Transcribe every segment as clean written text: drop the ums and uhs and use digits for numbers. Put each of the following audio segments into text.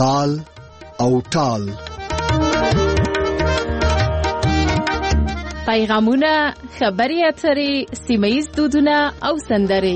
تال او ټال. پیغامونه، خبري اترې، سیمه‌ییز دودونه او سندرې.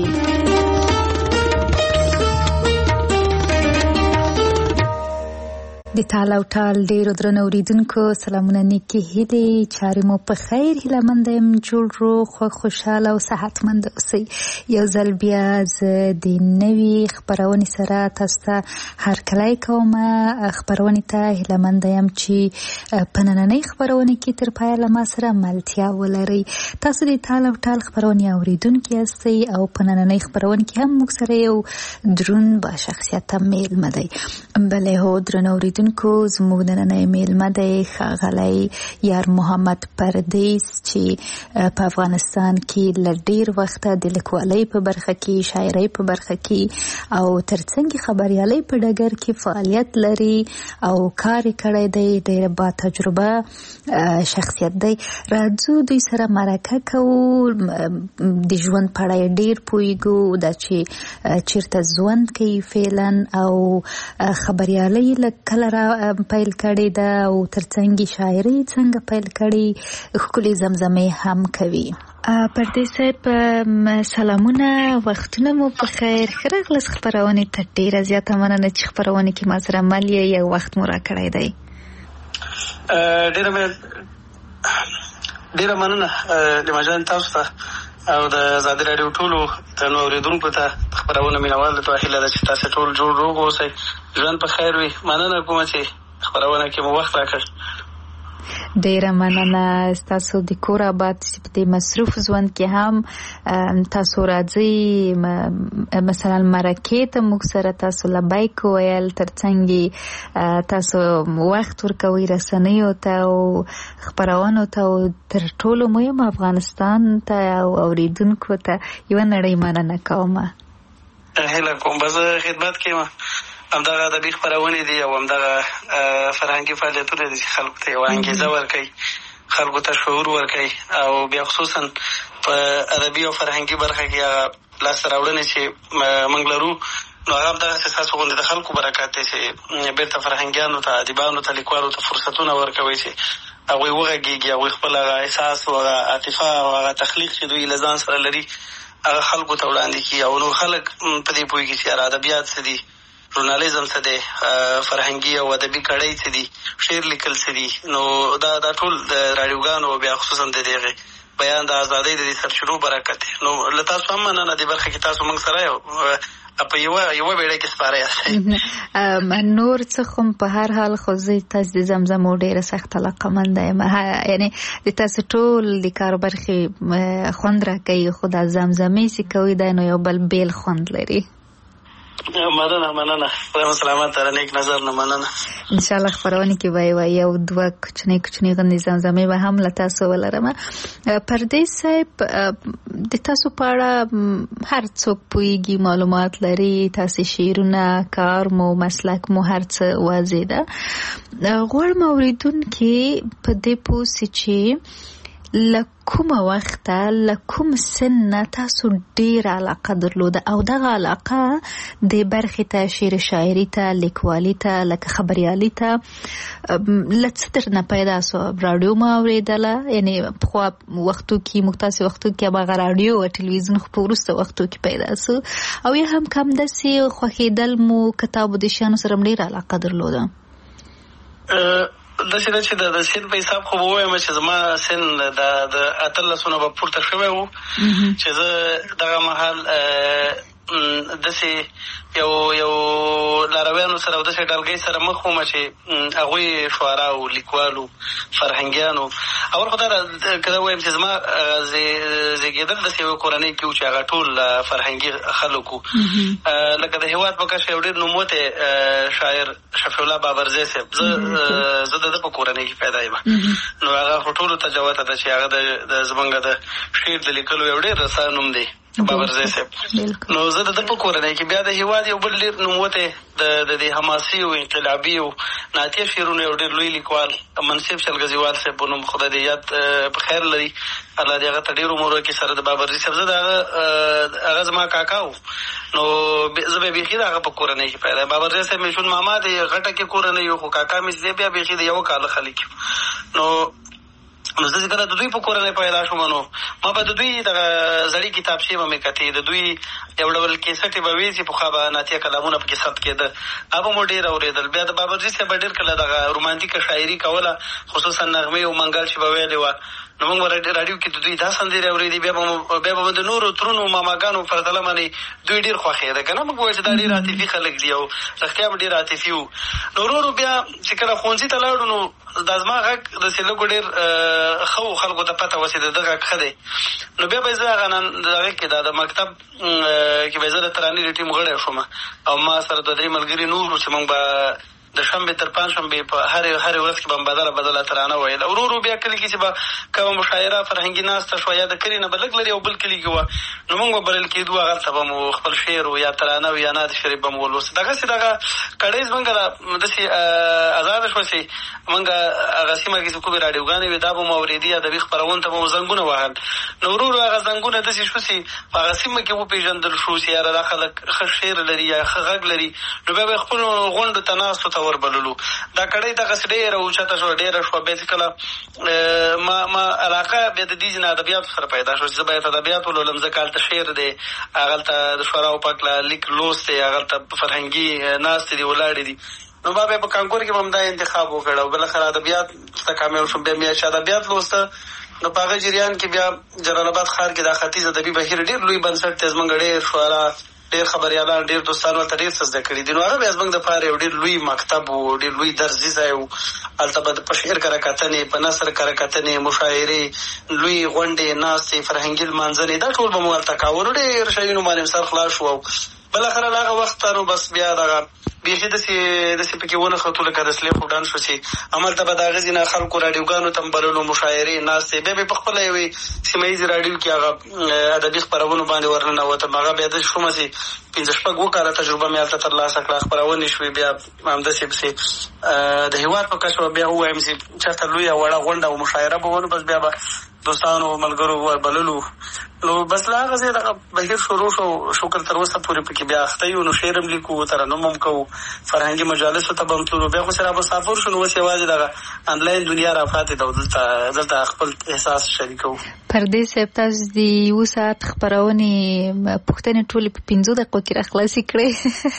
د تال او ټال ډیرو درنو اوریدونکو سلامونه، نیکې هیلې، چارې مو په خیر، هیله مند یم جوړ روغ خوشحاله او صحتمند اوسئ. یو ځل بیا زه د نوي خپرونې سره تاسو ته هرکلی کوم. خپرونې ته هیله مند یم چې په نننۍ خپرونې کې تر پایه له ما سره ملتیا ولرئ. تاسو د تال او ټال خپرونې اوریدونکي یاستئ او په نننۍ خپرونې کې هم موږ سره یو دروند با شخصیته میلمه دی. بلې هو درنو اوریدونکو، زموږ نننۍ میلمه دی ښاغلی یار محمد پردیس چې په افغانستان کې له ډیر وخته د لیکوالۍ په برخه کې، شاعرۍ په برخه کې او ترڅنګ خبریالۍ په ډګر کې فعالیت لري او کار کړی دی. ډیر با تجربه شخصیت دی. راځو دوی سره مرکه کوو، د ژوند په اړه ډیر پوهیږو، دا چې چیرته ژوند کوي فعلا او خبریالۍ کله پیل کړی ده او ترڅنګ شاعري څنګه پیل کړی، ښکلې زمزمې هم کوي. پردیس صاحب سلامونه، وختونه مو په خیر. ښه راغلاست خپرونې ته. ډیره زیاته مننه چې خپرونې کې ما سره مل یې یو وخت مو راکړی دی. ډیره مننه لیما جان، تاسو ته او د ازادي راډیو ټولو درنو اورېدونکو ته خپرونه مینوال ته هیله ده چې تاسو ټول جوړ روغ اوسئ، ژوند په خیر وي. مننه کوم چې خپرونه کې مو وخت راکړ. ډیره مننه تاسو د کور آباد چې په مصروف ژوند کې هم تاسو راځئ، مثلا مرکې ته موږ سره تاسو لبیک ویل، ترڅنګ تاسو وخت ورکوئ رسنیو ته او خپرونو ته او تر ټولو مهم افغانستان ته او اوریدونکو ته یوه نړۍ مننه کوم. هیله کوم به زه خدمت کوم. همدغه ادبي خپرونې دي او همدغه فرهنګي فعالیتونه دي چې خلکو ته یوه انګېزه ورکوي، خلکو ته شعور ورکوي او بیا خصوصا په ادبي او فرهنګي برخه کې هغه لاسته راوړنې چې موږ لرو، نو هغه همدغسې ستاسو غوندې د خلکو برکت دی چې بېرته فرهنګیانو ته، ادیبانو ته، لیکوالو ته فرصتونه ورکوي چې هغوی وغږېږي، هغوی خپل هغه احساس او هغه عاطفه او هغه تخلیق چې دوی له ځان سره لري هغه خلکو ته وړاندې کړي. او نور خلک په دې پوهېږي چې یاره ادبیات څه دي، ژورنالیزم څه دی، فرهنګي او ادبي کړۍ څه دي، شعر لیکل څه دي. نو دا ټول د راډیوګانو او بیا خصوصا د دغې بیان د ازادۍ د دې سرچینو برکت دی. نو له تاسو هم مننه دې برخه کې تاسو موږ سره په یوه بیړۍ کې سپاره یاستئ. نور څه خو په هر حال خو زه تاسو د زمزمو ډېره سخته علاقه‌منده یم، یعنې د تاسو ټول د کار برخې خوند راکوي، خو دا زمزمې چې کوي دا نو یو بل بیل خوند لري. مننه خدای سلامت تر نیک نظر نه مننه. ان شاء الله خبرونه کې وای یو دوه کوچنی غندې زمزمې به هم له تاسو ولرم. پردیس صاحب د تاسو په اړه هر څوک پوهیږي، معلومات لري، تاسو شعرونه، کار مو، مسلک مو، هر څه واضح ده. غواړم اوریدونکي په دې پوه سي چې لکومه وخته لکوم سن تاسو ډیر علاقه درلوده او دغه علاقه د برخې ته، شعر شاعري ته، لیکوالي ته، لکه خبریالي ته لڅ درنه پیدا سو؟ رادیو ما اوریدله، یعنی په وختو کې مختص وختو کې هغه رادیو او ټلویزیون خو په وروسته وختو کې پیدا سو، او یا هم کم داسې خوښېدل مو کتاب د شیانو سره ډیر علاقه درلوده؟ داسې ده چې د سن په حساب خو به ووایم چې زما سن د 18 به پورته شوی و چې زه دغه مهال داسې یو لارویانو سره او داسې ډلګۍ سره مخ وم چې هغوی شعراو، لیکوالو، فرهنګیانو او ورخو دا که زه ووایم چې زما زیږېدل داسې یوه کورنۍ کې و چې هغه ټول فرهنګي خلک وو. لکه د هېواد په کچه یو ډېر نوموتی شاعر شفیع الله بابرزی صاحب، زه د ده په کورنۍ کې پیدا یم، نو هغه خو ټولو ته جوته ده چې هغه زمونږ د شعر د لیکلو یو ډېر رسا نوم دی بابرزی صاحب. نو زه د ده په کورنۍ کې بیا د هېواد یو بل ډېر نوموتی د دې حماسي او انقلابي او نعتیه شعرونو یو ډېر لوی لیکوال منصف شلګزیوال صاحب په نوم، خدای دې یاد په خیر لري، الله دې هغه ته ډېر عمر وکړي. سره د بابرزي صاحب زه د هغه زما کاکا و، نو زه به بیخي د هغه په کورنۍ کې پیدا بابرجان صاحب مې شون ماما د غټه کې کورنۍ خو کاکا مې دی بیا بیخي د یو کال خلک نو زه کله د دوی په کورنۍ پیدا شوم نو ما به د دوی دغه زړې کتابچې به مې کتې د دوی یو ډول کیسټې به وې چې پخوا به نعتیه کلامونه پکې ثبت کېده هغه مو ډېر اورېدل بیا د بابرجي صاحب به ډېر کله دغه رومانتیکه شاعري کوله خصوصا نغمې او منګل چې به ویلې وه نو موږ به راډیو کې د دوی دا سندرې اورېدې بیا به مو د نورو ترونو ماماګانو پرتله باندې دوی ډېر خوښېده که نه موږ وایو چې دا ډېر عاطفي خلک دي او رښتیا هم ډېر عاطفي وو نو ورو ورو بیا چې کله ښوونځي ته لاړو نو دا زما غږ داسې لږ ډېر ښه و خلکو ته پته وه چې د ده غږ ښه دی نو بیا به یې زه هغه هغې کې د مکتب کې به یې زه د ترانې د ټیم غړی شوم او ما سره دوه درې ملګري نور وو چې موږ به د شنبې تر پنجشنبې په هرې ورځ کې به بدله ترانه ویل ورو ورو بیا کلي کې چې به کومه مشاعره فرهنګي ناسته شوه یا د کلي نه به لږ لرې او بل کلي کې وه نو موږ به بلل کېدو هغلته به مو خپل شعر و یا ترانه و یا نعت شریف به مو ولوست دغسې دغه کړۍ زمونږ داسې ازاده شوه چې مونږ هغه سیمه کې چې کومې راډیوګانې وې دا به مو اورېدي ادبي خپرونو ته به مو زنګونه وهل نو ورو ورو هغه زنګونه داسې شو چې په هغه سیمه کې وپېژندل شو چې یاره دا خلک ښه شعر لري یا ښه غږ لري نو بیا به یې خپلو غونډو ته ناستو ته وربللو دا کړۍ دغسې ډېره اوچته شوه ډېره شوه بیا چې کله ما علاقه بیا د دې ځینې ادبیاتو سره پیدا شوه چې زه باید ادبیات ولولم ځکه هلته شعر دی هغلته د شعراو پاک لیک لوست دی هغلته فرهنګي ناستې دي ولاړې دي نو ما بیا په کانکور کې به هم دا انتخاب وکړ او بالاخره ادبیات ته کامیاب شوم بیا مې چې ادبیات لوسته نو په هغه جریان کې بیا جلال آباد ښار کې دا ختیځ ادبي بهیر ډېر لوی بنسټ دی زموږ ډېر شعرا ډېر خبریالان ډېر دوستان ورته ډېر څه زده کړي دي نو هغه بیا زموږ دپاره یو ډېر لوی مکتب و ډېر لوی درسي ځای و هلته به په شعر کره کتنې په نثر کره کتنې مشاعرې لوی غونډې ناستې فرهنګي لمانځنې دا ټول به مو هلته کاوه نو ډېر شیونو باندې سر خلاص شو او بالاخره له هغه وخته نو بس بیا دغه بیخي داسې پکې ونښتو لکه د سلیخ وډان شو چې هملته به د هغه ځینې خلکو راډیوګانو ته م بللو مشاعرې ناستې بیا به یې په خپله یوې سیمه ییزې راډیو کې هغه ادبي خپرونو باندې ورننوتم هغه بیا داسې شومه چې 5-6 کاله تجربه مې هلته ترلاسه کړه خپرونې شوې بیا همداسې پسې د هېواد په کچه به بیا ووایم چې چېرته لویه وړه غونډه او مشاعره به ونو بس بیا به دوستانو ملګرو وربللو نو بس له هغه ځای دغه بهیر شروع شو شکر تر اوسه پورې پکې بیا اخته یو نو شعر هم لیکو ترنم هم کوو فرهنګي مجالسو ته به هم تلو بیا خو چې را مسافر شو نو اوس یوازې دغه انلاین دنیا را پاتې ده او دلته خپل احساس شریکوو پردې صاحب تاسو د 1 ساعت خپرونې پوښتنې ټولې په 5 دقیقو کې راخلاصې کړې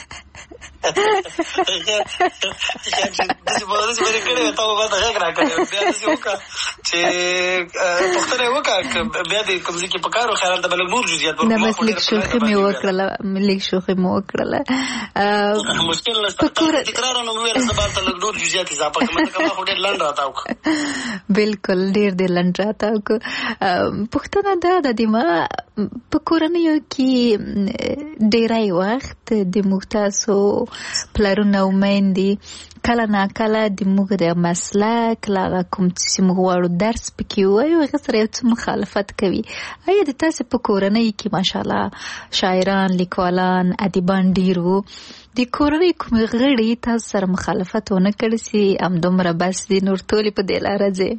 داسې برې کړې وې تا به ماته غږ را کړی بیا داسې وکړه چې پوښتنه یې وکړه بیا د کوم ځای کې په کار و خیال ته به لږ نور جزیات نه بس لږ شوخي مې وکړله مشکل نشته تکرار نو مې ویل زه به هلته لږ نور جزیات اضافه کړم ځکه ما خو ډېر لنډ راتاو کړه بلکل ډېر لنډ راتاو کړه پوښتنه دا ده د ما په کورنیو کې ډېری وخت د موږ تاسو پلرونه او میندې کله ناکله د موږ د مسلک له هغه کوم چې موږ غواړو درس پکې ووایو هغه سره یو څه مخالفت کوي آیا د تاسې په کورنۍ کې ماشاءالله شاعران لیکوالان ادیبان ډېر وو د کورنۍ کومې غړي تاسو سره مخالفت ونه کړي چې همدومره بس دي نور ټولې په دې لاره ځي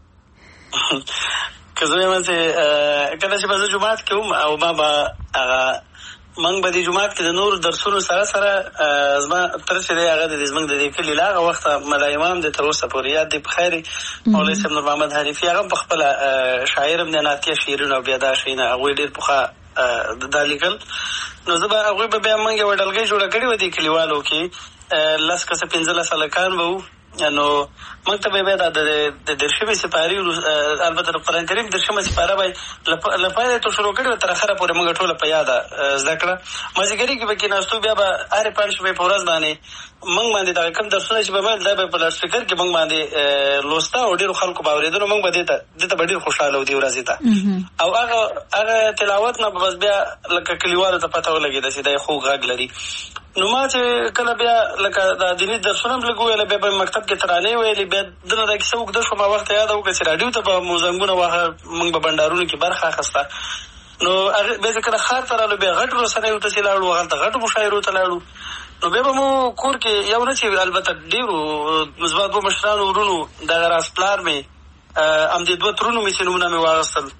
که زه وایم چې کله چې به زه جومات کې وم او ما به هغه موږ به د جومات کې د نورو درسونو سره سره زما تر چې دی هغه د زموږ د دې کلي له هغه وخته ملا امام دی تر اوسه پورې یاد دی په خیر مولوي صاحب نور محمد حریفي هغه په خپله شاعر هم دی نعتیه شعرونه او بیا دا شیونه هغوی ډېر پخوا دا لیکل نو زه به هغوی به بیا موږ یوه ډلګۍ جوړه کړې وه دې کلیوالو کې 10 کسه 15 هلکان به وو نو موږ ته به بیا د 10مې سپارې البته د قرآن کریم 10مه سپاره به له پیله تو شروع کړې وه تر اخره پورې موږ ټوله په یاده زده کړه مازدیګري کې به کېناستو بیا به هرې پنجشنبې په ورځ باندې موږ باندې دغه کوم درسونه چې به مل دا به په لاډسپیکر کې موږ باندې لوسته او ډېرو خلکو به اورېده نو موږ به دې ته به ډېر خوشحاله وو دې ورځې ته او هغه تلاوت نه به بس بیا لکه کلیوالو ته پته ولګېده چې دا یې خوږ غږ لري نو ما چې کله بیا لکه دا دیني درسونه هم لږ وویله بیا به مکتب کې ترانې ویلې بیا دنه دا کیسه اوږده شوه ما وخت یاده وکړه چې راډیو ته به مو زنګونه واهه موږ به بنډارونو کې برخه اخیسته نو بیا چې کله ښار ته رالو بیا غټو رسنیو ته چې لاړو هغلته غټو مشاعرو ته لاړو نو بیا به مو کور کې یو نه چې البته ډېرو زما 2 مشرانو ورونو دغه راس پلار مې همدې 2 ترونو مې چې نومونه مې واخیستل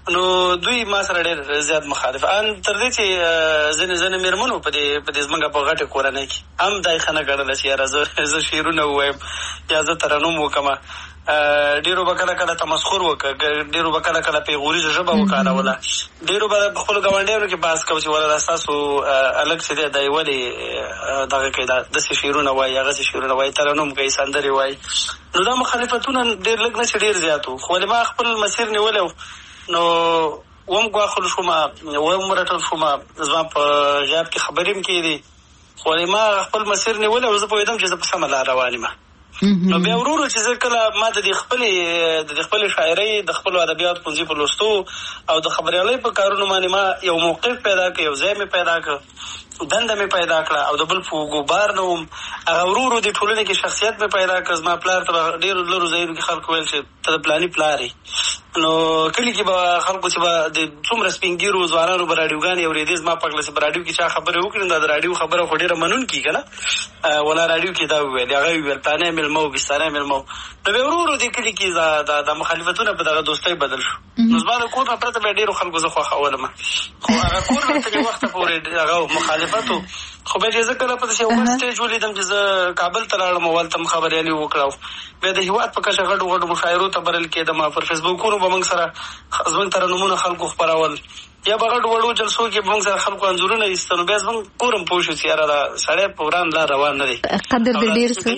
نو دوی ما سره ډېر زیات مخالف ان تر دې چې ځینې مېرمنو په دې زمونږ په غټه کورنۍ کې هم دا یې ښه نه ګڼله چې یاره زه شعرونه ووایم یا زه ترنم وکړمه. ډېرو به کله کله تمسخر وکړه، ډېرو به کله کله پیغوریزه ژبه وکاروله، ډېرو به په خپلو ګاونډیانو کې بحث کوو چې ولا دا ستاسو هلک چې دی دی ولې دغه کوي داسې شعرونه وایي هغسې شعرونه وایي ترنم کوي سندرې وایي. نو دا مخالفتونه ډېر لږ نه چې ډېر زیات وو. خو ولې ما خپل مسیر نیولی و نو وم ګواښل شومه وم رټل شومه، زما په غیاب کې خبرې هم کېدې. خو ولې ما خپل مسیر نیولی او زه پوهېدم چې زه په سمه لار روان یم. نو بیا ورو چې زه کله ما د دې خپلې شاعرۍ د خپلو ادبیاتو پنځي په لوستو او د خبریالۍ په کارونو باندې ما یو موقف پیدا کړ، یو ځای مې پیدا کړ، دنده مې پیدا کړه او د بل په ګوبار نه وم. هغه ورو د ټولنې کې شخصیت مې پیدا کړ. زما پلار ته ډېرو لرو ځایونو کې خلکو ویل چې ته د پلاني پلار یې. نو کلي کې به خلکو چې به د څومره سپین ګیرو ځوانانو به راډیوګانې اورېدې. زما په هکله چې په راډیو کې چا خبرې وکړي دا د راډیو خبره خو ډېره منونکي که نه ولا راډیو کې دا وویل هغه ویل پلانی مېلمه و بستانی مېلمه و. نو بیا ورو دې کلي کې دا مخالفتونه په دغه دوستۍ بدل شو. نو زما د کور نه پرته بیا ډېرو خلکو زه خوښولم، خو هغه کور نه تر وخته پورې هغه مخالفت و. خو بیا چې زه کله په داسې یو بل سټیج ولیدم چې زه کابل ته لاړم او هلته م خبریالي وکړه. بیا د هېواد په کچه غټو مشاعرو ته بلل کېدم، پر فیسبوکونو به موږ سره زموږ ترنمونه خلکو خپرول، یا به غټو وړو جلسو کې به موږ سره خلکو انځورونه ایسته. نو بیا زموږ کور هم پوه شو چې یاره دا سړی په وران لار روان نه دی. قدر دې ډېر څه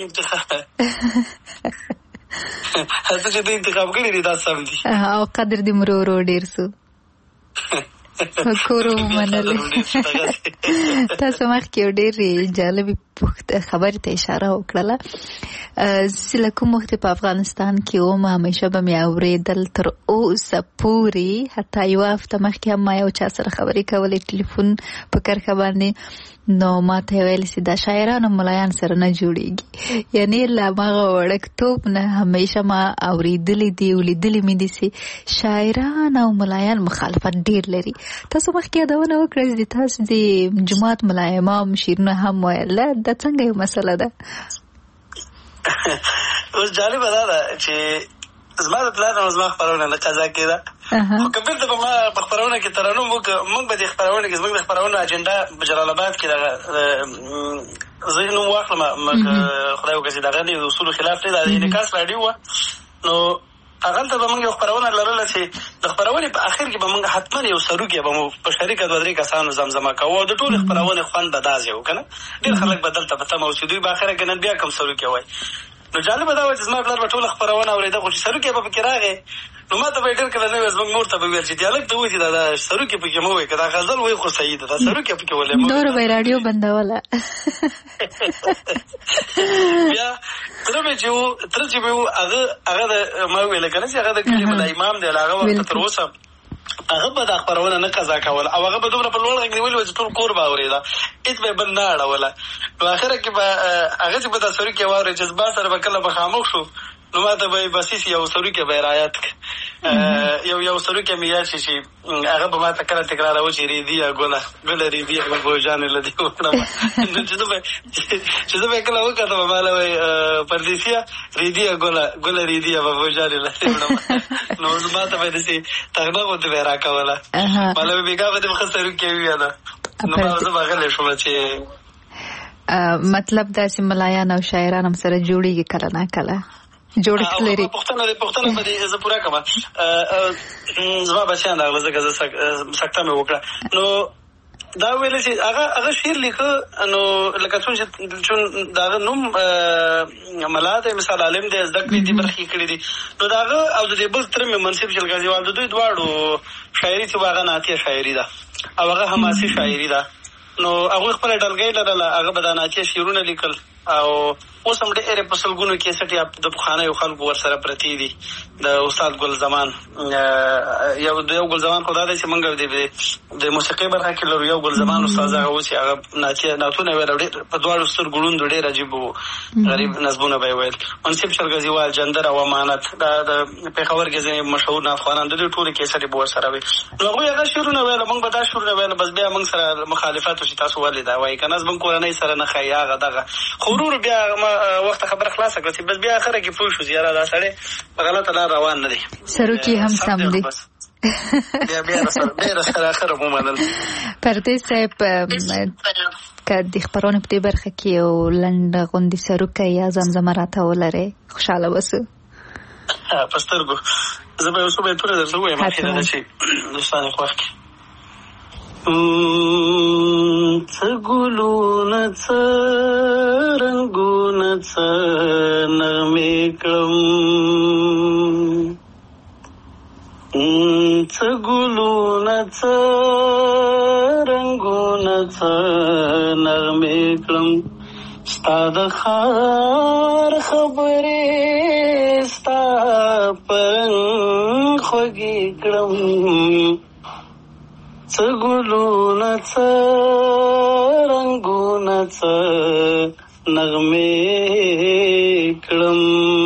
هڅه چې دوی انتخاب کړي دي دا سم دي او قدر دې مرو ورو ډېر څه کورو منلې. تاسو مخکې یو ډېرې جالبې خبرې ته اشاره وکړله. چې له کوم وخت په افغانستان کې وم همیشه به مې اورېدل تر اوسه پورې، حتی یوه هفته مخکې هم ما یو چا سره خبرې کولې ټلیفون په کرښه باندې. نو ما ته ویل چې دا شاعران او ملایان سره نه جوړېږي. یعنې له هماغه وړکتوب نه همیشه ما اورېدلې دي او لیدلې مې دي چې شاعران او ملایان مخالفت ډېر لري. تاسو مخکې یادونه وکړه چې تاسو د جماعت ملا امام شعرونه هم ویل، دا څنګه یو مسله ده؟ اوس جالبه دا ده چې زما د پلار نه زما خپرونه نه قضا کېده، خو که بېرته به ما په خپرونه کې ترنم وکړه. موږ به د خپرونه کې زموږ د خپرونو اجنډا په جلال آباد کې دغه زه یې نوم واخلم خدای وکړي چې دغه د اصولو خلاف نه ده، د انعکاس راډیو وه. نو هغلته به موږ یو خپرونه لرله چې د خپرونې په اخر کې به موږ حتما یو سروکی به مو په شریکه دوه درې کسانو زمزمه کوو او د ټولې خپرونې خوند به داسې و که نه. ډېر خلک به دلته په تمه و چې دوی به اخره کې نن بیا کوم سروکی وایي. نو جالبه دا وه چې زما پلار به ټوله خپرونه اورېده، خو چې سروکی به پکې راغی نو ما ته به یې ډېر کله نه ویل، زموږ مور ته به ویل چې دې هلک ته وایي چې دا سروکی پکې مه وایي، که دا غزل وایي خو صحیح ده، دا سروکی پکې ولې مه وایي. نور به یې راډیو بندوله. بیا تره چې به و هغه د ما وویله که نه چې هغه د کلي ملا امام دی، هغه وخته تر اوسه هغه به دا خپرونه نه قضا کوله او هغه به دومره په لوړ غږ نیولې وه چې ټول کور به اورېده، هېڅ به یې بل نه اړوله. نو اخره کې به هغه چې به دا سروکي واورېد چې زما سره به کله به خاموش شو نو ما ته به یې بسیس یو سروکی به یې رایاد کړه. یو سروکی مې یاد شي چې هغه به ما ته کله تکراروه چې ریدیه ګله ریدیه بوجانې له دې وکړم. نو چې زه به یې کله وکتم ما له وایي پردیسیه ریدیه ګله ریدیه بوجانې له دې وکړم. نو ما ته به یې داسې تغنه غوندې به یې را کوله، ما له وایي بېګا به دې ښه سروکی وویله. نو ما زه به غلی شومه چې مطلب دا چې ملایان او شاعران هم سره جوړېږي کله نه کله جوړښت لري. پوښتنه به دې زه پوره کړم. زما بچیان راغله ځکه زه سکته مې وکړه. نو دا ویل چې هغه شعر لیکه نو لکه څون چې د هغه نوم ملا دی، مثال عالم دی، زده کړې دي، برخې کړي دي. نو د هغه او د دې بل تره مې منصف شلګازیوال د دوی دواړو شاعري چې هغه نعتیه شاعري ده او هغه حماسي شاعري ده. نو هغوی خپله ډلګۍ لرله، هغه به دا نعتیه شعرونه لیکل او اوس هم ډېرې په سلګونو کیسټ د پخوانیو خلکو ورسره پرتې دي. د استاد ګل زمان یو ګل زمان خو دا دی چې موږ د موسیقۍ برخه کې لرو. یو ګل زمان استاد هغه و چې هغه نعتونه ویل، په دواړو سترګو ړوند و، ډېر عجیب و، غریب نظمونه به یې ویل. منصف شلګزیوال، جندر او امانت، دا د پېښور کې ځینې مشهور نعتخوانان د دې ټولې کیسټې به ورسره وي. نو هغوی هغه شعرونه ویل، موږ به دا شعرونه ویل، بس بیا موږ سره مخالفت و چې تاسو ولې دا وایي که نه زموږ کورنۍ سره نه ښایي هغه دغه. خو ورور بیا وخت خبره خلاصه کړه چې بس بیا اخره کې پوه شو چې یاره دا سړی په غلطه لار روان نه دی. سروکي هم سم دی. بیا راسره اخر ومنل. پردیس صاحب که د خبرونې په دې برخه کې یو لنډ غوندې سروکی یا زمزمه راته ولرئ خوشحاله بسو. په سترګو زه به یو څو بیتونه درته ووایم اخیره ده چې دوستان خوښ کړي. څه ګلونه څه رنګونه څه نغمې کړم، څه ګلونه څه رنګونه څه نغمې کړم، ستا د ښار خبرې ستا په رنګ خوږې کړم، څه ګلونه څه رنګونه څه نغمې کړم.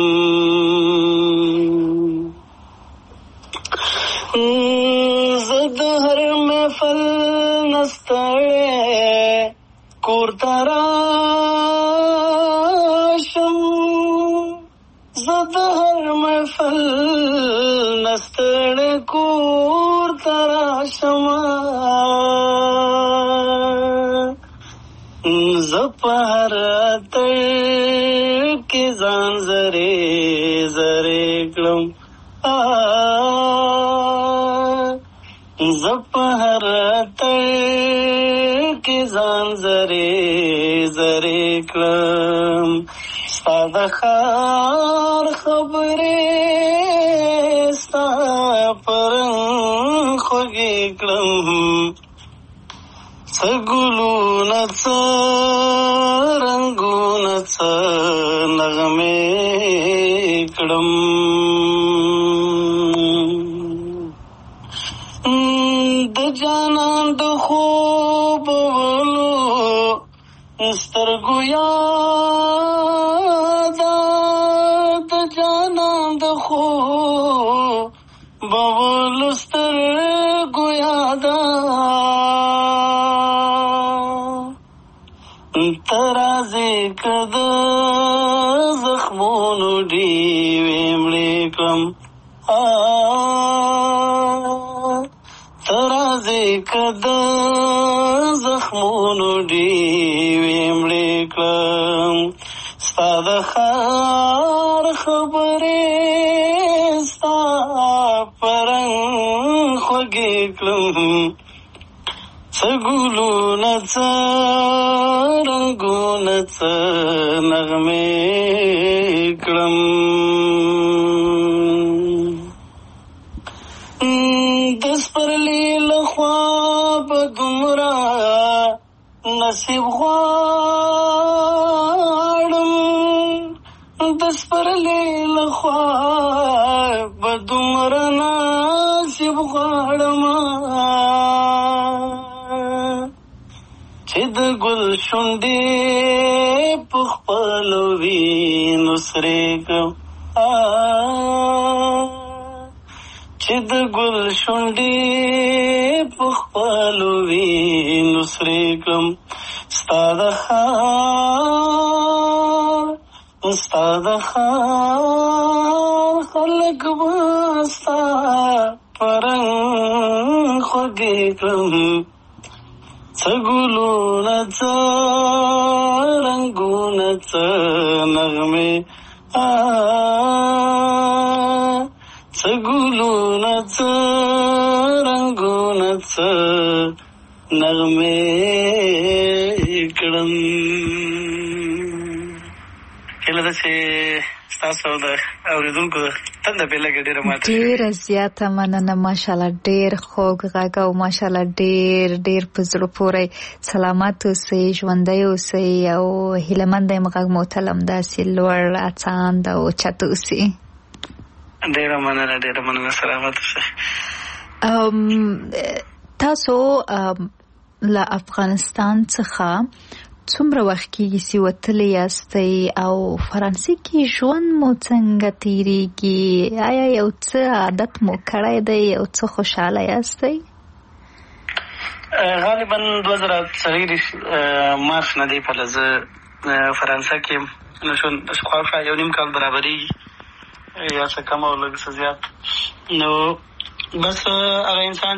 زه د هر محفل نه ستړی کور ته راشم، زه د هر محفل نه ستړی کور ته راشم، زه په هر اتړ کې ځان زرې زرې کړم، زه په هر اتړ کې ځان زرې زرې کړم، ستا د ښار خبرې ستا په رنګ خوږې کړم، څه ګلونه څه رنګونه څه نغمې کړم. د جانان د خوبولو سترګو یاده، د جانان د خوبولو سترګو یاده، ته راځې که د زخمونو ډېوې مړې کړم، ته راځې که د زخمونو ډېوې مړې کړم، ستا د ښار خبرې ستا په رنګ خوږې کړم، څه ګلونه څه رنګونه څه نغمې کړم. د سپرلي له خوا به دومره نصیب غواړم، د سپرلي له خوا به دومره نصیب غواړم، چې د ګل شونډې په خپلو وینو سرې کړم، چې د ګل شونډې په خپلو وینو سرې کړم، ستا د ښار ستا د ښار خلک به ستا په رنګ خوږې کړم، څه ګلونه څه رنګونه څه نغمې، څه ګلونه څه رنګونه څه نغمې کړم. هیله ده چې ستاسو د اورېدونکو تنده پې لږه ډېره ماته ډېره زیاته مننه. ماشاءالله ډېر خوږ غږ او ماشاءالله ډېر ډېر په زړه پورې. سلامت اوسئ، ژوندی اوسئ او هیلهمند یم غږ مو تل همداسې لوړ اڅاند او اوچت اوسي. ډېره مننه سلامت اوسئ. تاسو له افغانستان څخه څومره وخت کېږي چې وتلي یاستئ او فرانسې کې ژوند مو څنګه تېرېږي؟ آیا یو څه عادت مو کړی دی؟ یو څه خوشحاله یاستئ؟ غالبا 2023 مارچ نه دی پله زه فرانسه کې یم، نو شاوخوا 1.5 کال برابرېږي، یا څه کم او لږ څه زیات. نو بس هغه انسان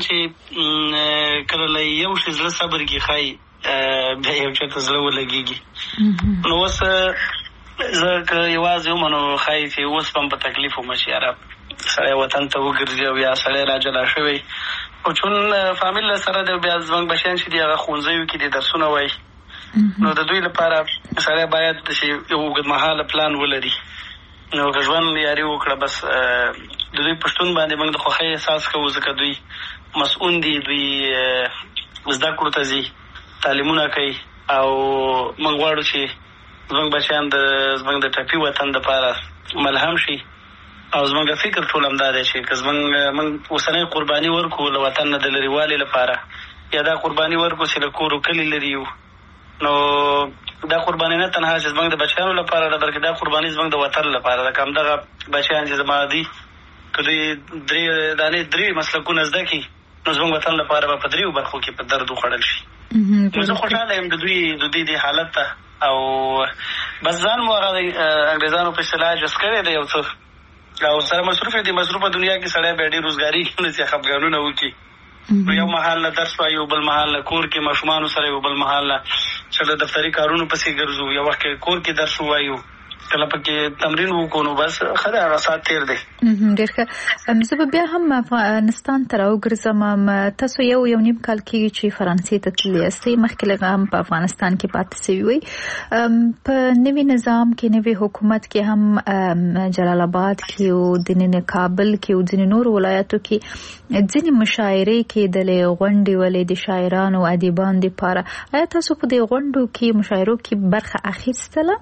چې کله له یو شي زړه صبر کې ښایي بیا یو چاته زړه ولګېږي. نو اوس زه که یوازې وم نو ښایي چې اوس به هم په تکلیف وم چې یاره سړی وطن ته وګرځي او یا سړی را جلا شوی خو چون فامیل له سره دی بیا زموږ بچیان چې دي هغه ښوونځیو کې دي درسونه وایي نو د دوی لپاره سړی باید چې یو اوږدمهاله پلان ولري. نو که ژوند یاري وکړه بس د دوی په شتون باندې موږ د خوښۍ احساس کوو ځکه دوی مسؤون دي، دوی زده کړو ته ځي، تعلیمونه کوي او موږ غواړو چې زموږ بچیان زموږ د ټپي وطن دپاره ملهم شي او زموږ فکر ټول همدا دی چې که موږ اوسنۍ قرباني ورکړو له وطن نه د لرېوالي لپاره یا دا قرباني ورکړو چې له کور و کلي لرې یو نو دا قرباني نه تنها چې زموږ د بچیانو لپاره ده بلکې دا قرباني زموږ د وطن لپاره ده. که همدغه بچیان چې زما دي که دوی درې مسلکونه زده کړي نو زموږ وطن لپاره به په دریو برخو کې په درد وخوړل شي. نو زه خوشحاله یم د دوی دې حالت ته او بس ځان مو هغه انګریزانو په اصطلاح جس کړی دی یو څه او سره مصروف دی. مصروفه دنیا کې سړی بیا ډېر روزګاري نه چې خفګانونه وکړي نو یو محل نه درس وایي یو بل محل نه کور کې ماشومانو سره یو بل محل نه چې د دفتري کارونو پسې ګرځو یو وخت کې کور کې درس ووایو کله پکې تمرین وکړو نو بس ښه دی هغه ساعت تېر دی. ډېر ښه. زه به بیا هم افغانستان ته راوګرځم. تاسو یو نیم کال کېږي چې فرانسې ته تللي یاستئ، مخکې له هغه هم په افغانستان کې پاتې سوي وئ. په نوي نظام کې نوي حکومت کې هم جلال آباد کې او د کابل کې او ځینې نورو ولایاتو کې ځینې مشاعرې کېدلې، غونډې ولې د شاعرانو او ادیبانو دپاره. آیا تاسو په دې غونډو کې مشاعرو کې برخه اخیستله؟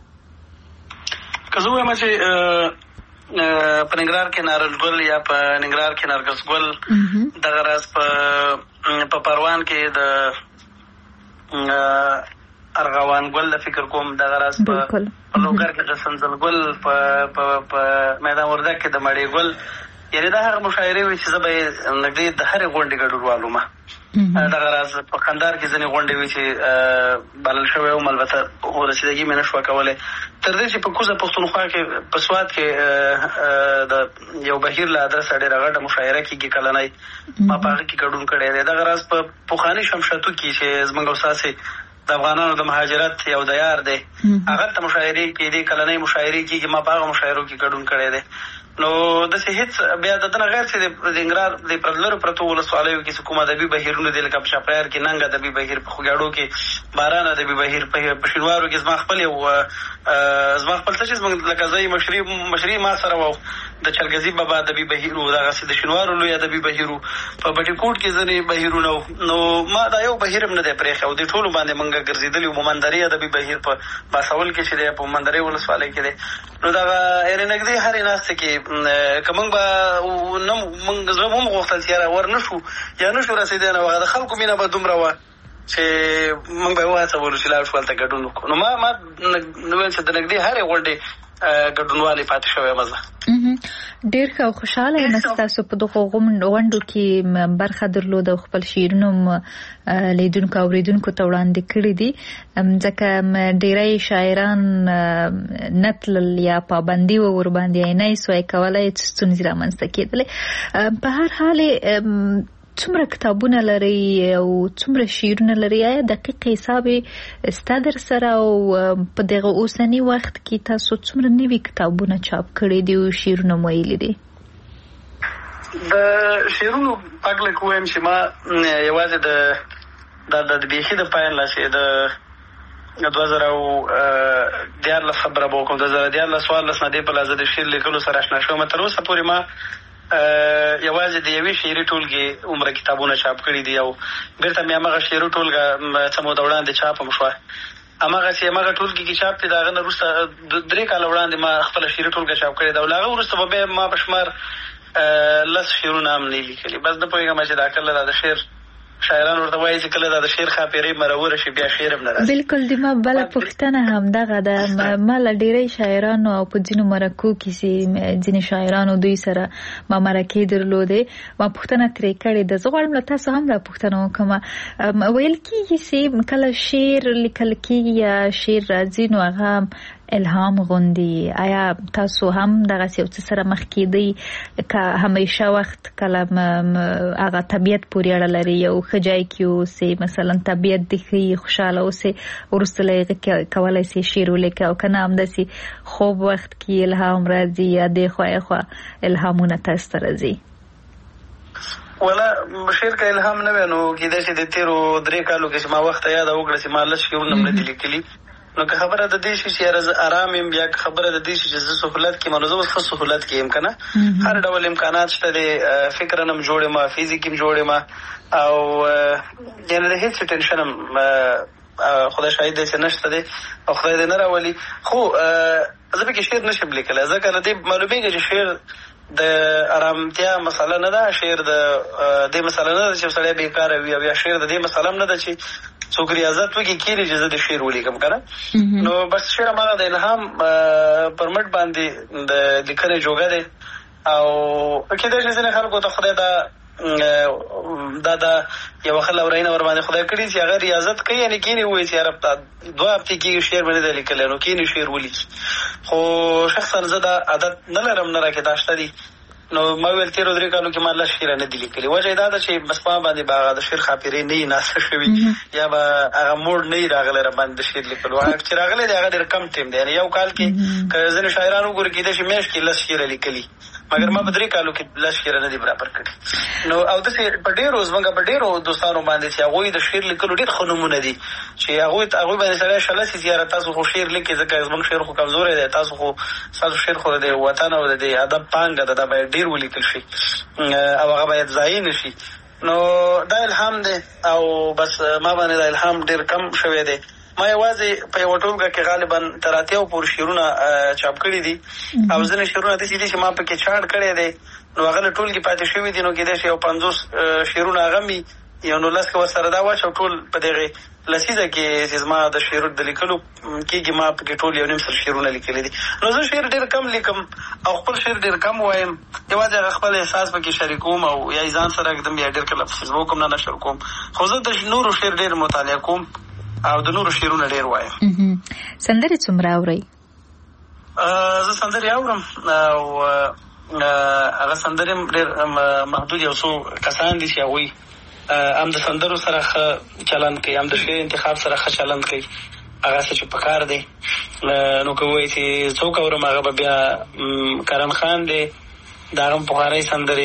که زه ووایم چې په ننګرهار کې نارنجګل یا په ننګرهار کې نرګس ګل دغه راز په پروان کې د ارغوان ګل فکر کوم دغه راز په لوګر کې د سنځل ګل په میدان وردګ کې د مړې ګل یعنې دا هغه مشاعرې وي چې زه به یې نږدې د هرې غونډې ګډونوال وم. دغه راز په کندهار کې ځینې غونډې وي چې بلل شوی وم البته ورسېدګي مې نه شوه کولی تر دې چې په کوزه پښتونخوا کې په سوات کې د یو بهیر له ادرسه ډېره غټه مشاعره کېږي کلنۍ ما په هغه کې ګډون کړی دی. دغه راز په پخواني شمشتو کې چې زموږ استاسې د افغانانو د مهاجرت یو دیار دی هغه ته مشاعرې کېدې کلنۍ مشاعرې کېږي ما په هغه مشاعرو کې ګډون کړی دی. نو داسې هېڅ بیا د دنه غیر چې د ننګرهار د لرو پرتو ولسوالیو کې چې کوم ادبي بهیرونه دي لکه په شاپریار کې ننګ ادبي بهیر، په خوږیاړو کې باران ادبي بهیر، په شینوارو کې زما خپل څه چې زموږ لکه زه مشري ما سره وو د چلګزي بابا ادبي بهیر و دغسې د شینوارو لوی ادبي بهیر و په بټي کوټ کې ځینې بهیرونه و نو ما دا یو بهیر هم نه دی پرېښی او دې ټولو باندې موږ ګرځېدلي وو. ممندري ادبي بهیر په باسول کې چې دی په ممندرۍ ولسوالۍ کې دی نو دغه یعنې نږدې هرې ناستې کې که موږ به موږ زه هم غوښتل چې یاره ور نه شو یا نه شو رسېدی نو هغه د خلکو مینه به دومره وه چې موږ به یې وهڅولو چې لاړ شو هلته ګډون وکړو. نو ما ویل چې د نږدې هرې غونډې ګډونوالې پاتې شوی یم زه. ډېر ښه او خوشحاله یم چې تاسو په دغو غونډو کې برخه درلوده او خپل شعرونه لیدونکو او اورېدونکو ته وړاندې کړي دي ځکه ډېری شاعران نه تلل یا پابندي وه ورباندې نه یې سوی کولی ستونزې رامنځته کېدلې. په هر حال څومره کتابونه لري او څومره شعرونه لري؟ آیا دقیق حساب ستا در سره او په دغه اوسني وخت کې تاسو څومره نوي کتابونه چاپ کړي دي او شعرونه مو ویلي دي؟ د شعرونو پاک لک ووایم چې ما یوازې د بیخي د پایل نه چې د 2014 خبره به وکړم 2014 نه دې په لازه د شعر لیکلو سره اشنا شوم. تر اوسه پورې ما یوازې د یوې شعري ټولګې عمره کتابونه چاپ کړي دي او بېرته مې همغه شعري ټولګه څه موده وړاندې چاپ هم شوه. همغه ټولګې کې چاپ دی د هغه نه وروسته 3 کاله وړاندې ما خپله شعري ټولګه چاپ کړې ده او له هغه وروسته به بیا ما په شمار 10 شعرونه هم نه لیکلي. بس نه پوهېږم چې دا کله دا د شعر شاعران ورته وایي چې کله دا د شعر خاپېرې مروره شي بیا شعر هم نه راځي. بلکل د ما بله پوښتنه همدغه ده. ما له ډېری شاعرانو او په ځینو مرکو کې چې ځینې شاعرانو دوی سره ما مرکې درلودې ما پوښتنه ترې کړې ده. زه غواړم له تاسو هم دا پوښتنه وکړم. ویل کېږي چې کله شعر لیکل کېږي یا شعر راځي نو هغه الهام غوندي. آیا تاسو هم دغه یو څه سره مخ کېدی که همیشه وخت کله هغه طبیعت پورې اړه لري یو ښه ځای کې اوسئ مثلا طبیعت دې ښه خوشحاله اوسئ وروسته له هغې کولی سئ شعر ولیکئ او که نه همداسې خوب وخت کې الهام راځي یا دې خوا یا خوا الهامونه تاسو ته راځي؟ ولا شعر که الهام نه وی نو کېدای شي د تېرو 3 کالو کې چې ما وخت یاده وکړه چې ما لس شعرونه هم نه دي لیکلي نو که خبره د دې شي چې یاره زه ارام یم بیا که خبره د دې شي چې زه سهولت کې یم نو زه اوس ښه سهولت کې یم که نه هر ډول امکانات شته دی فکرا هم جوړ یم فزیک هم جوړ یم او یعنې د هېڅ ټینشن هم خدای شاهد دی چې نشته دی او خدای دې نه راولي خو زه پکې شعر نشم لیکلی ځکه له دې معلومېږي چې شعر د ارامتیا مسله نه ده شعر د دې مسله نه ده چې سړی بېکاره وي او یا شعر د دې مسله هم نه ده چې څوک ریاضت وکړي کېږي چې زه د شعر ولیکم که نه نو بس شعر هماغه د الهام پر مټ باندې د لیکنې جوګه دی او کېدای شي ځینې خلکو ته خدای دا یوه ښه لورینه ورباندې خدای کړي چې هغه ریاضت کوي یعنې کېني ووایي چې یاره 2 هفتې کېږي شعر مې نه دی لیکلی نو کېني شعر ولیکي خو شخصا زه دا عادت نه لرم نه راکې دا شته دي نو ما ویل تېرو 3 کالو کې ما لس شعره نه دي لیکلي وجه یې دا ده چې بس ما باندې به هغه د شعر خاپېرې نه وي ناسته شوي یا به هغه موډ نه وي راغلی راباندې د شعر لیکلو هغه چې راغلی دی هغه ډېر کم ټایم دی یعنې یو کال کې که ځینې شاعران وګوري کېدای شي میاشت کې لس شعره لیکلي مګر ما په 3 کالو کې لس شعره نه دي برابر کړي نو او داسې په ډېرو زموږ په ډېرو دوستانو باندې چې هغوی د شعر لیکلو ډېر ښه نومونه دي چې هغوی باندې سړی شله سي چې یاره تاسو خو شعر لیکئ ځکه زموږ شعر خو کمزوری دی تاسو خو ستاسو شعر خو د وطن او د ادب پانګه ده دا باید ډېر ولیکل شي او هغه باید ضایع نه شي نو دا الهام دی او بس ما باندې دا الهام ډېر کم شوی دی ما یوازې په یوه ټولګه کې غالبا تر 80 پورې شعرونه چاپ کړي دي او ځینې شعرونه داسې دي چې ما پکې چاڼ کړی دی نو هغه له ټولګې پاتې شوي دي نو کېدای شي یو 50 شعرونه هغه مي یو 19 که ورسره دا واچو ټول په دغې لسیزه کې چې زما د شعر د لیکلو کېږي ما پکې ټول 1.5 سل شعرونه لیکلي دي نو زه شعر ډېر کم لیکم او خپل شعر ډېر کم وایم یوازې هغه خپل احساس پکې شریکوم او یا ځان سره اږدم یا ډېر کله په فیسبوک هم نه نشر کوم خو زه د نورو شعر ډېر مطالعه کوم او د نورو شعرونه ډېر وایم سندرې څومره اورئ؟ زه سندرې اورم او هغه سندرې هم ډېر محدود یو څو کسان دي چې هغوی هم د سندرو سره ښه چلند کوي هم د شعر انتخاب سره ښه چلند کوي هغه څه چې پکار دی نو که ووایي چې څوک اورم هغه به بیا کرم خان دی د هغه هم پخوانی سندرې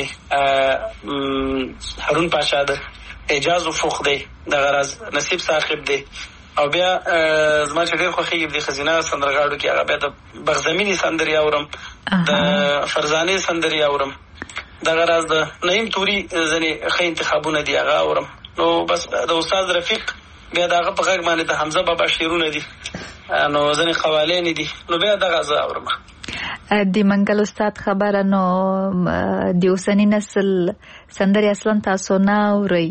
هارون پاچا ده اعجاز افق دی دغه راز نصیب صاحب دی او بیا زما چې ډېر خوښېږي د ښځینه سندرغاړو کې هغه بیا د بغزمینې سندرې اورم د فرزانې سندرې اورم دغه راز د نعیم توري ځینې ښه انتخابونه دي هغه اورم نو بس د استاد رفیق بیا د هغه په غږ باندې د حمزه بابا شعرونه دي نو ځینې قوالینې دي نو بیا دغه زه اورم د منګل استاد خبره نو د اوسني نسل سندرې اصلا تاسو نه اورئ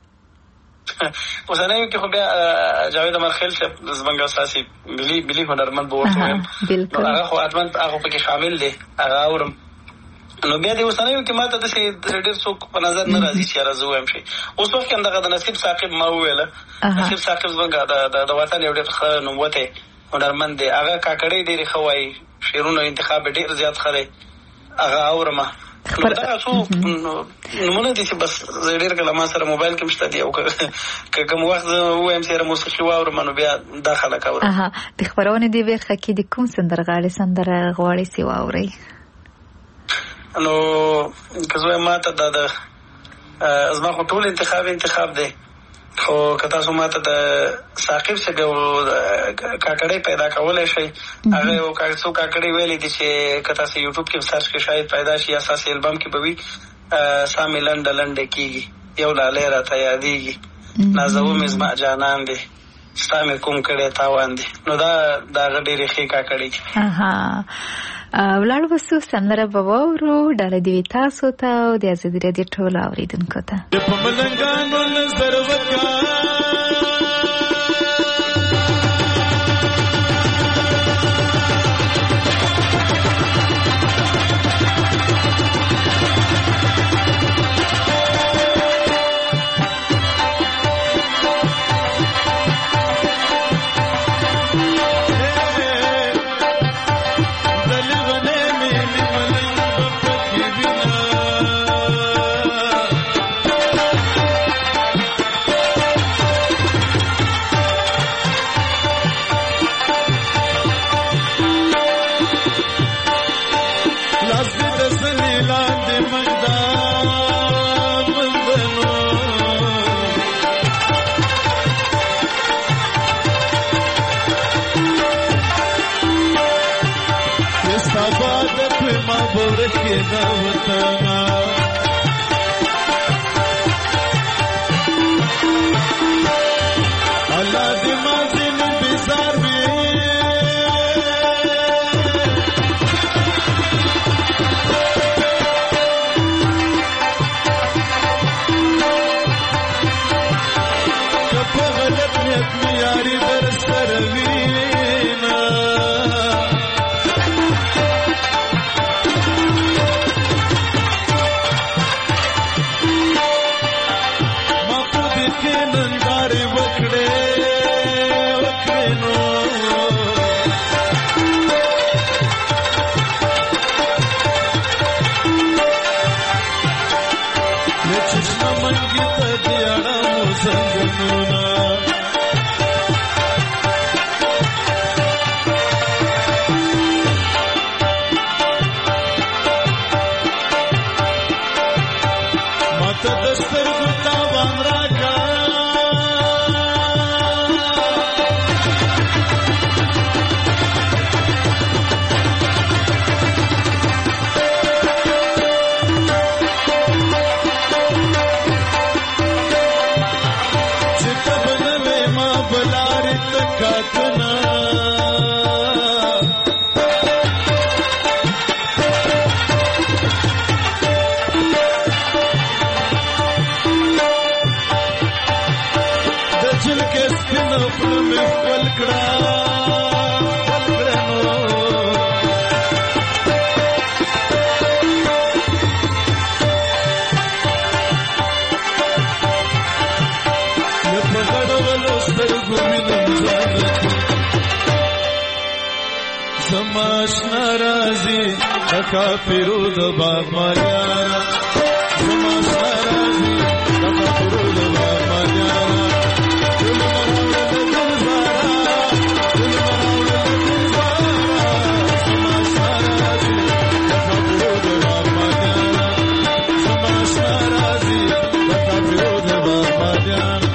اوسنیو کې خو بیا جاوید امرخیل صاحب زموږ اساسي ملي هنرمند به ورته وایم نو هغه خو حتما هغه پکې شامل دی هغه اورم نو بیا د اوسنیو کې ماته داسې ډېر څوک په نظر نه راځي چې یاره زه ووایم شي اوس وخت کې همدغه د نصیب ثاقب ما وویله نصیب ثاقب زموږ د وطن یو ډېر ښه نوموتی هنرمند دی هغه کاکړۍ ډېرې ښه وایي شعرونو انتخاب یې ډېر زیات ښه دی هغه اورمه نو دغه څو نومونه دي چې بس ډېر کله ما سره موبایل کې هم شته دي او که کوم وخت زه ووایم چې یاره موسیقي واورم نو بیا دا خلک اورم د خپرونې دې برخه کې د کوم سندرغاړي سندره غواړئ چې واورئ؟ نو که زه وایم ما ته دا د زما خو ټول انتخاب دی خو که تاسو ما ته د ثاقب صاحب یو کاکړۍ پیدا کولی شئ هغه یو څو کاکړۍ ویلې دي چې که تاسو یوټیوب کې سرچ کې شاید پیدا شي یا ستاسې البم کې به وي سا مې لنډه لنډه کېږي یو لالی راته یادېږي نازومې زما جانان دی ستا مې کوم کړی تاوان دی نو دا د هغه ډېرې ښې کاکړۍ دي ولاړو بسو سندره به واورو ډاله دې وي تاسو ته او د ازادي راډیو ټولو اورېدونکو ته زکه دا وطنا الله دې مازن بزار وي کپ غلط نیت میاری در سر وینا ما خود کې نندارې وکړې نو له چشمه منګي ته دې اړمو زنګنونه ماته د سترګو تاوان راکړه زماشنا رازی کافرو د باغ مالیانا زماشنا رازی کافرو د باغ مالیانا دل مراوله د دلزارا دل مراوله د دلزارا زماشنا رازی کافرو د باغ مالیانا زماشنا رازی کافرو د باغ مالیانا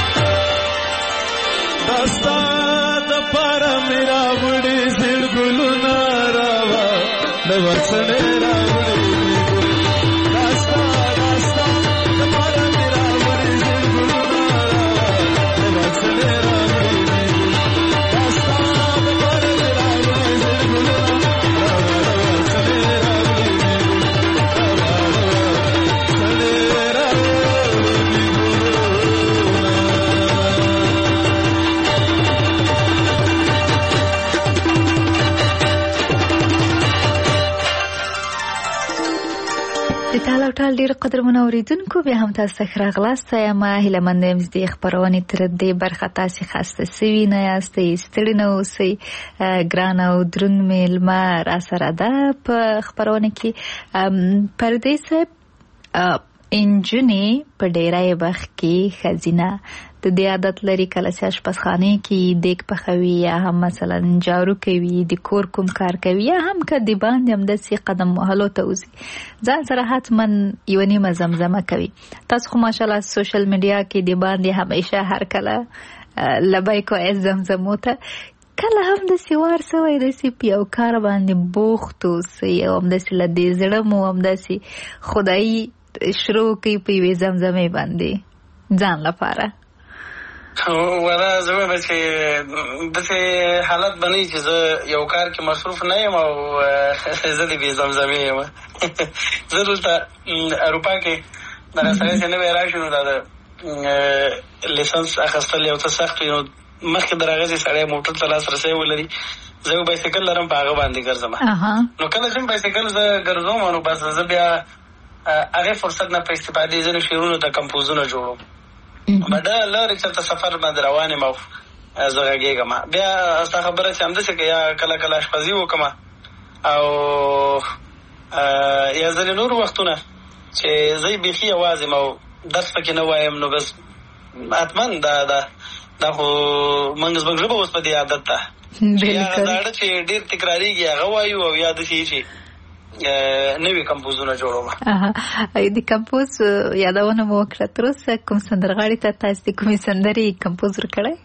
داستا د پاره میرا وړي زړ ګلو ټال ډیر قدرمن اوریدونکو بیا هم تاسو ښه راغلاست. ما هیله مند یم چې خبرونه تر دې برخه تاسو خاصه سوي نه یاستئ، ستړي نه اوسئ. ګران او درون میلمه را سره ده په خبرونه کې. پردې صاحب انجونې په ډیرای وخت کې خزینه د دې عادت لري کله چې اشپزخانه کې دیګ پخوي یا هم مثلا جارو کوي، د کور کوم کار کوي، یا هم که د باندې هم داسې قدم وهلو ته وځي ځان سره حتما یو نیمه زمزمه کوي. تاسو خو ماشاءالله سوشل میډیا کې د باندې همیشه هر کله لبیکو از زمزمو ته کله هم داسې وار سوی داسې په یو کار باندې بوخت اوسئ او همداسې له دې زړه مو همداسې خدایي شروع کوي په یوې زمزمې باندې ځان لپاره؟ ولا زه وایم چې داسې حالت به نه وي چې زه یو کار کې مصروف نه یم او زه د بې زمزمې یم. زه دلته اروپا کې دغه سړی چې نوی راشي نو دا د لیسنس اخیستل یو څه سخت وي، نو مخکې د هغه سړی موټر ته لاسرسی ولري. زه یو بایسکل لرم، په هغه باندې ګرځم. نو کله چې بایسکل زه ګرځوم نو بس زه بیا هغې فرصت نه په استفادې ځینو شعرونو ته کمپوزونه جوړوم. بډه لرې چېرته سفر باندې روان یم او زه غږېږم. بیا ستا خبره چې همداسې که یا کله کله اشپزي وکړم او یا ځینې نور وختونه چې زه یې بیخي یوازې یم او درس پکې نه وایم، نو بس حتما دا خو موږ ژبه اوس په دې عادت ده چې یا زاړه چې ډېر تکرارېږي هغه وایو او یا داسې چې نوی کمپوزونه جوړوم. د کمپوز یادونه مو وکړه، تر اوسه کوم سندرغاړي ته تاسو د کومې سندرې کمپوز ورکړی؟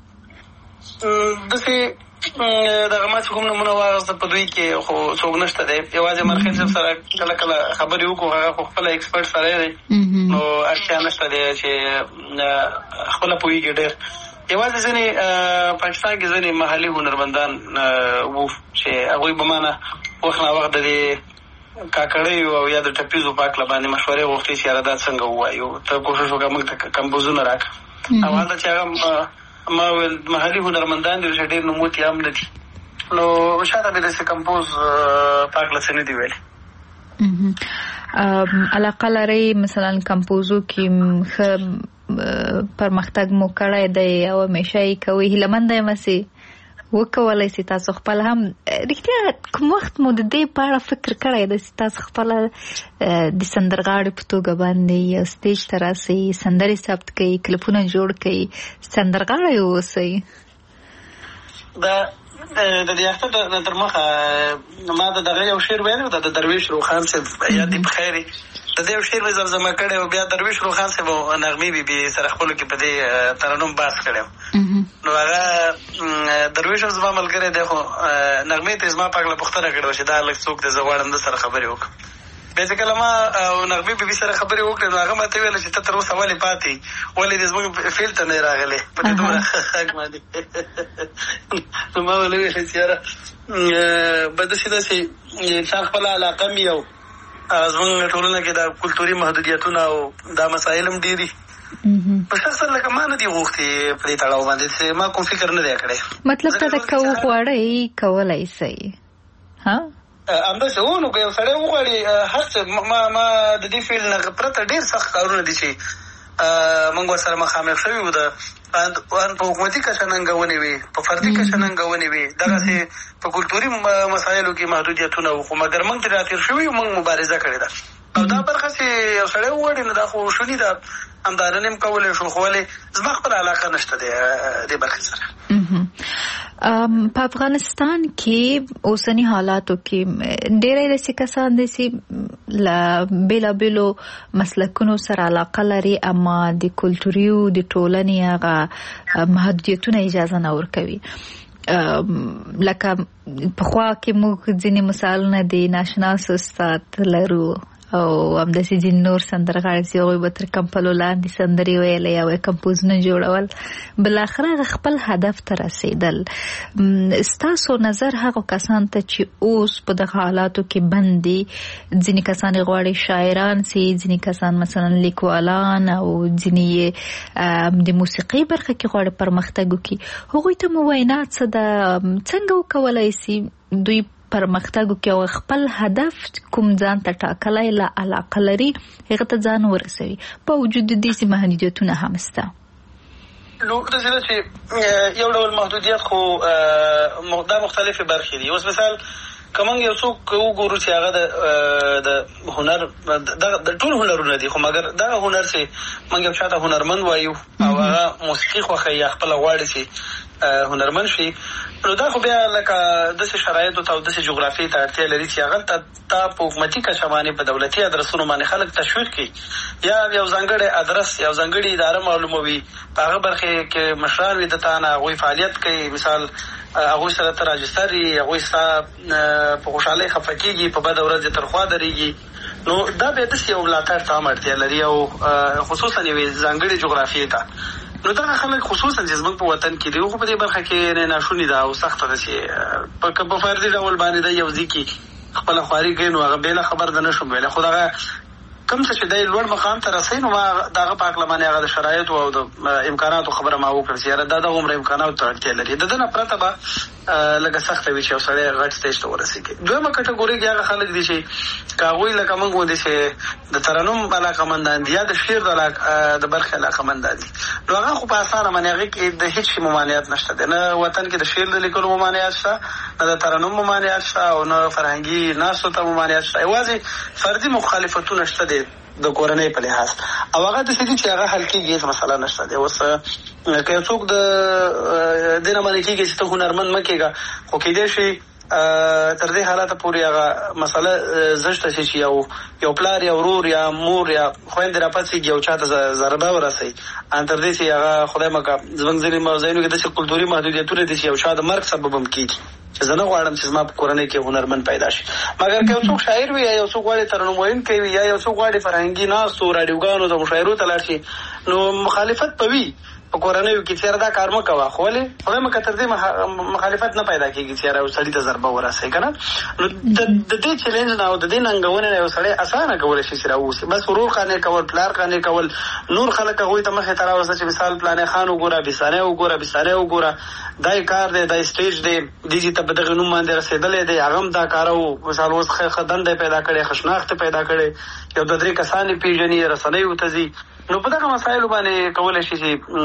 داسې دغه ما چې کوم نمونه واخیسته په دوی کې خو څوک نشته دی. یوازې مرخیل صاحب سره کله کله خبرې وکړو، هغه خو خپله ایکسپرټ سړی دی نو اړتیا نشته دی چې خپله پوهېږي ډېر. یوازې ځینې پاکستان کې ځینې محلي هنرمندان وو چې هغوی به مانه وخت نا وخت د دې کاکړیو او یا د ټپیزو په هکله باندې مشورې غوښتې چې یاره دا څنګه ووایو، ته کوښښ وکړه موږ ته کمپوزونه راکړه. او هلته چې هغه ما ویل محلي هنرمندان دي چې ډېر نوموتي هم نه دي، نو شاته مې داسې کمپوز په هکله څه نه دي ویلي. علاقه لرئ مثلا کمپوزو کې ښه پرمختګ مو کړی دی او همیشه یې کوئ؟ هیله منده یم هسې وکولای سي تاسو خپل هم رښتیا کوم وخت مو د دې په اړه فکر کړی دی چې تاسو خپله د سندرغاړي په توګه باندې یو سټیج ته راسئ، سندرې ثبت کړئ، کلیپونه جوړ کړئ، سندرغاړی واوسئ؟ د دې اختر تر مخه ما د دغه یو شعر ویلی و، د درویش روخان صاحب یاد دې په خیر د دې یو شعر مې زمزمه کړی و. بیا درویش روخان صاحب او نغمې بیبي سره خپلو کې په دې ترنم بحث کړی و. نو هغه درویش هم زما ملګری دی، خو نغمې ته زما په هکله پوښتنه کړې وه چې دا هلک څوک دی، زه غواړم ده سره خبرې وکړم. بیا چې کله ما او نغمې بیبي سره خبرې وکړې نو هغه ماته ویله چې ته تر اوسه ولې پاتې ولې دې زموږ فیل ته نه یې راغلی په دې دومره غږ باندې. نو ما ولې ویلې چې یاره به داسې انسان خپله علاقه مي او زموږ ټولنه کې دا کلتوري محدودیتونه او دا مسایل هم ډېر دي. په شخصا لکه ما نه دي غوښتې په دې تړاو باندې چې ما کوم فکر نه دی کړی. مطلب ته د که وغواړئ کولی سئ؟ همداسې و. نو که یو سړی وغواړي هر څه ما د دې فیلډ نه پرته ډېر سخت کارونه دي چې موږ ورسره مخامخ شوي وو. د په حکومتي کچه ننګونې وي، په فردي کچه ننګونې وي، دغسې په کلتوري مسایلو کې محدودیتونه وو، خو مګر موږ ترې راتېر شوي یو، موږ مبارزه کړې ده. او دا برخه چې یو سړی وغواړي نو دا خو شوني ده، همدا نن هم کولی شو، خو ولې زما خپله علاقه نشته دی دې برخې سره. په افغانستان کې اوسني حالاتو کې ډېری داسې کسان دي چې له بېلابېلو مسلکونو سره علاقه لري، اما د کلتوري د ټولنې هغه محدودیتونه اجازه نه ورکوي. لکه پخوا کې موږ ځینې مثالونه د ناشناس استاد لرو او همداسې ځینې نور سندرغاړي چې هغوی به تر کمپلو لاندې سندرې ویلې او کمپوزونه جوړول بالاخره خپل هدف ته رسېدل. ستاسو نظر هغو کسان ته چې اوس په دغه حالاتو کې بند دي، ځینې کسان غواړي شاعران سي، ځینې کسان مثلا لیکوالان او ځینې د موسیقي برخه کې غواړي پرمختګ وکړي، هغوی ته مو وینا څه ده، څنګه وکولای سي دوی پرمختګ وکړي او خپل هدف کوم ځان ته ټاکلی لا علاقه لري هغه ته ځان ورسوي په وجود د دې محدودیتونه هم شته؟ نو داسې چې یو ډول محدودیت خو دا مختلفې برخې دي. اوس مثال که موږ یو څوک وګورو چې هغه د هنر د ټول هنرونه دي، خو مګر دا هنر چې موږ یو چاته هنرمند وایو او هغه موسیقي خوښوي یا خپله غواړي چې هنرمند شي، نو دا خو بیا لکه داسې شرایطو ته او داسې جغرافیې ته اړتیا لري چې هغلته تا په حکومتي کچه باندې په دولتي ادرسونو باندې خلک تشویق کړي یا یو ځانګړی ادرس یو ځانګړې اداره معلوموي، په هغه برخې کې مشران وي د تا نه، هغوی فعالیت کوي، مثال هغوی سره ته راجستر یي، هغوی ستا په خوشحالۍ خفه کېږي، په بده ورځ یې تر خوا درېږي، نو دا بیا داسې یو ملاتړ ته هم اړتیا لري او خصوصا یوې ځانګړې جغرافیې ته. نو دغه خلک خصوصا چې زموږ په وطن کې دي، خو په دې برخه کې ناشوني ده او سخته ده چې په فردي ډول باندې د یو ځای کې خپله خواري کوي، نو هغه بېله خبر ده نه شم ویلی، خو دغه کوم څه چې دی لوړ مقام ته رسوي، نو ما د هغه په هکله باندې هغه د شرایطو او د امکاناتو خبره ما وکړه چې یاره دا د عمره امکاناتو ته اړتیا لري، د ده نه پرته به لږه سخته وي چې یو سړی غټ سټیج ته ورسېږي. دویمه کټګوري کې هغه خلک دي چې که هغوی لکه موږ غوندې چې د ترنم علاقهمندان دي یا د شعر د برخې علاقهمندان دي، نو هغه خو په اسانه باندې هغې کې د هېڅ شي ممانعت نشته دی، نه وطن کې د شعر د لیکلو ممانعت شته، نه د ترنم ممانعت شته او نه فرهنګي ناستو ته ممانعت شته، یوازې فردي مخالفتونه شته دی د کورنۍ په لحاظ، او هغه داسې دي چې هغه حل کېږي، هېڅ مسله نشته دی. اوس که یو څوک د دې نه منع کېږي چې ته هنرمند مه کېږه، خو کېدای شي تر دې حالاته پورې هغه مسله زشته شي چې یو پلار یا ورور یا مور یا خویندې راپاڅېږي او چا ته ضربه ورسوي، ان تر دې چې هغه خدای مکړه زموږ ځینې ځایونو کې داسې کلتوري محدودیتونه دي چې یو چا د مرګ سبب هم کېږي، چې زه نه غواړم چې زما په کورنۍ کې هنرمند پیدا شي. مګر که یو څوک شاعر وي یا یو څوک غواړي ترنم ویونکی وي یا یو څوک غواړي فرهنګي ناستو راډیوګانو ته مشاعرو ته لاړ شي، نو مخالفت به وي په کورنیو کې چې یاره دا کار مه کوه، خو ولې خدای مکړه تر دې مخالفت نه پیدا کېږي چې یاره یو سړي ته ضربه ورسوي که نه. نو د دې چلنج نه او د دې ننګونې نه یو سړی اسانه کولی شي چې راووسي، بس ورور قانع کول، پلار قانع کول، نور خلک هغوی ته مخې ته راوسته چې مثال پلانی خان وګوره، بیسانی وګوره، بیسانی وګوره، دا یې کار دی، دا یې سټیج دی، دې ته په دغې نوم باندې رسېدلی دی، هغه هم دا کاره و، مثال اوس ښه دنده پیدا کړې، ښه شناخت پیدا کړې، یو 2-3 کسان یې پېژني، رسنیو ته ځي، نو په دغه مسایلو باندې کولی شي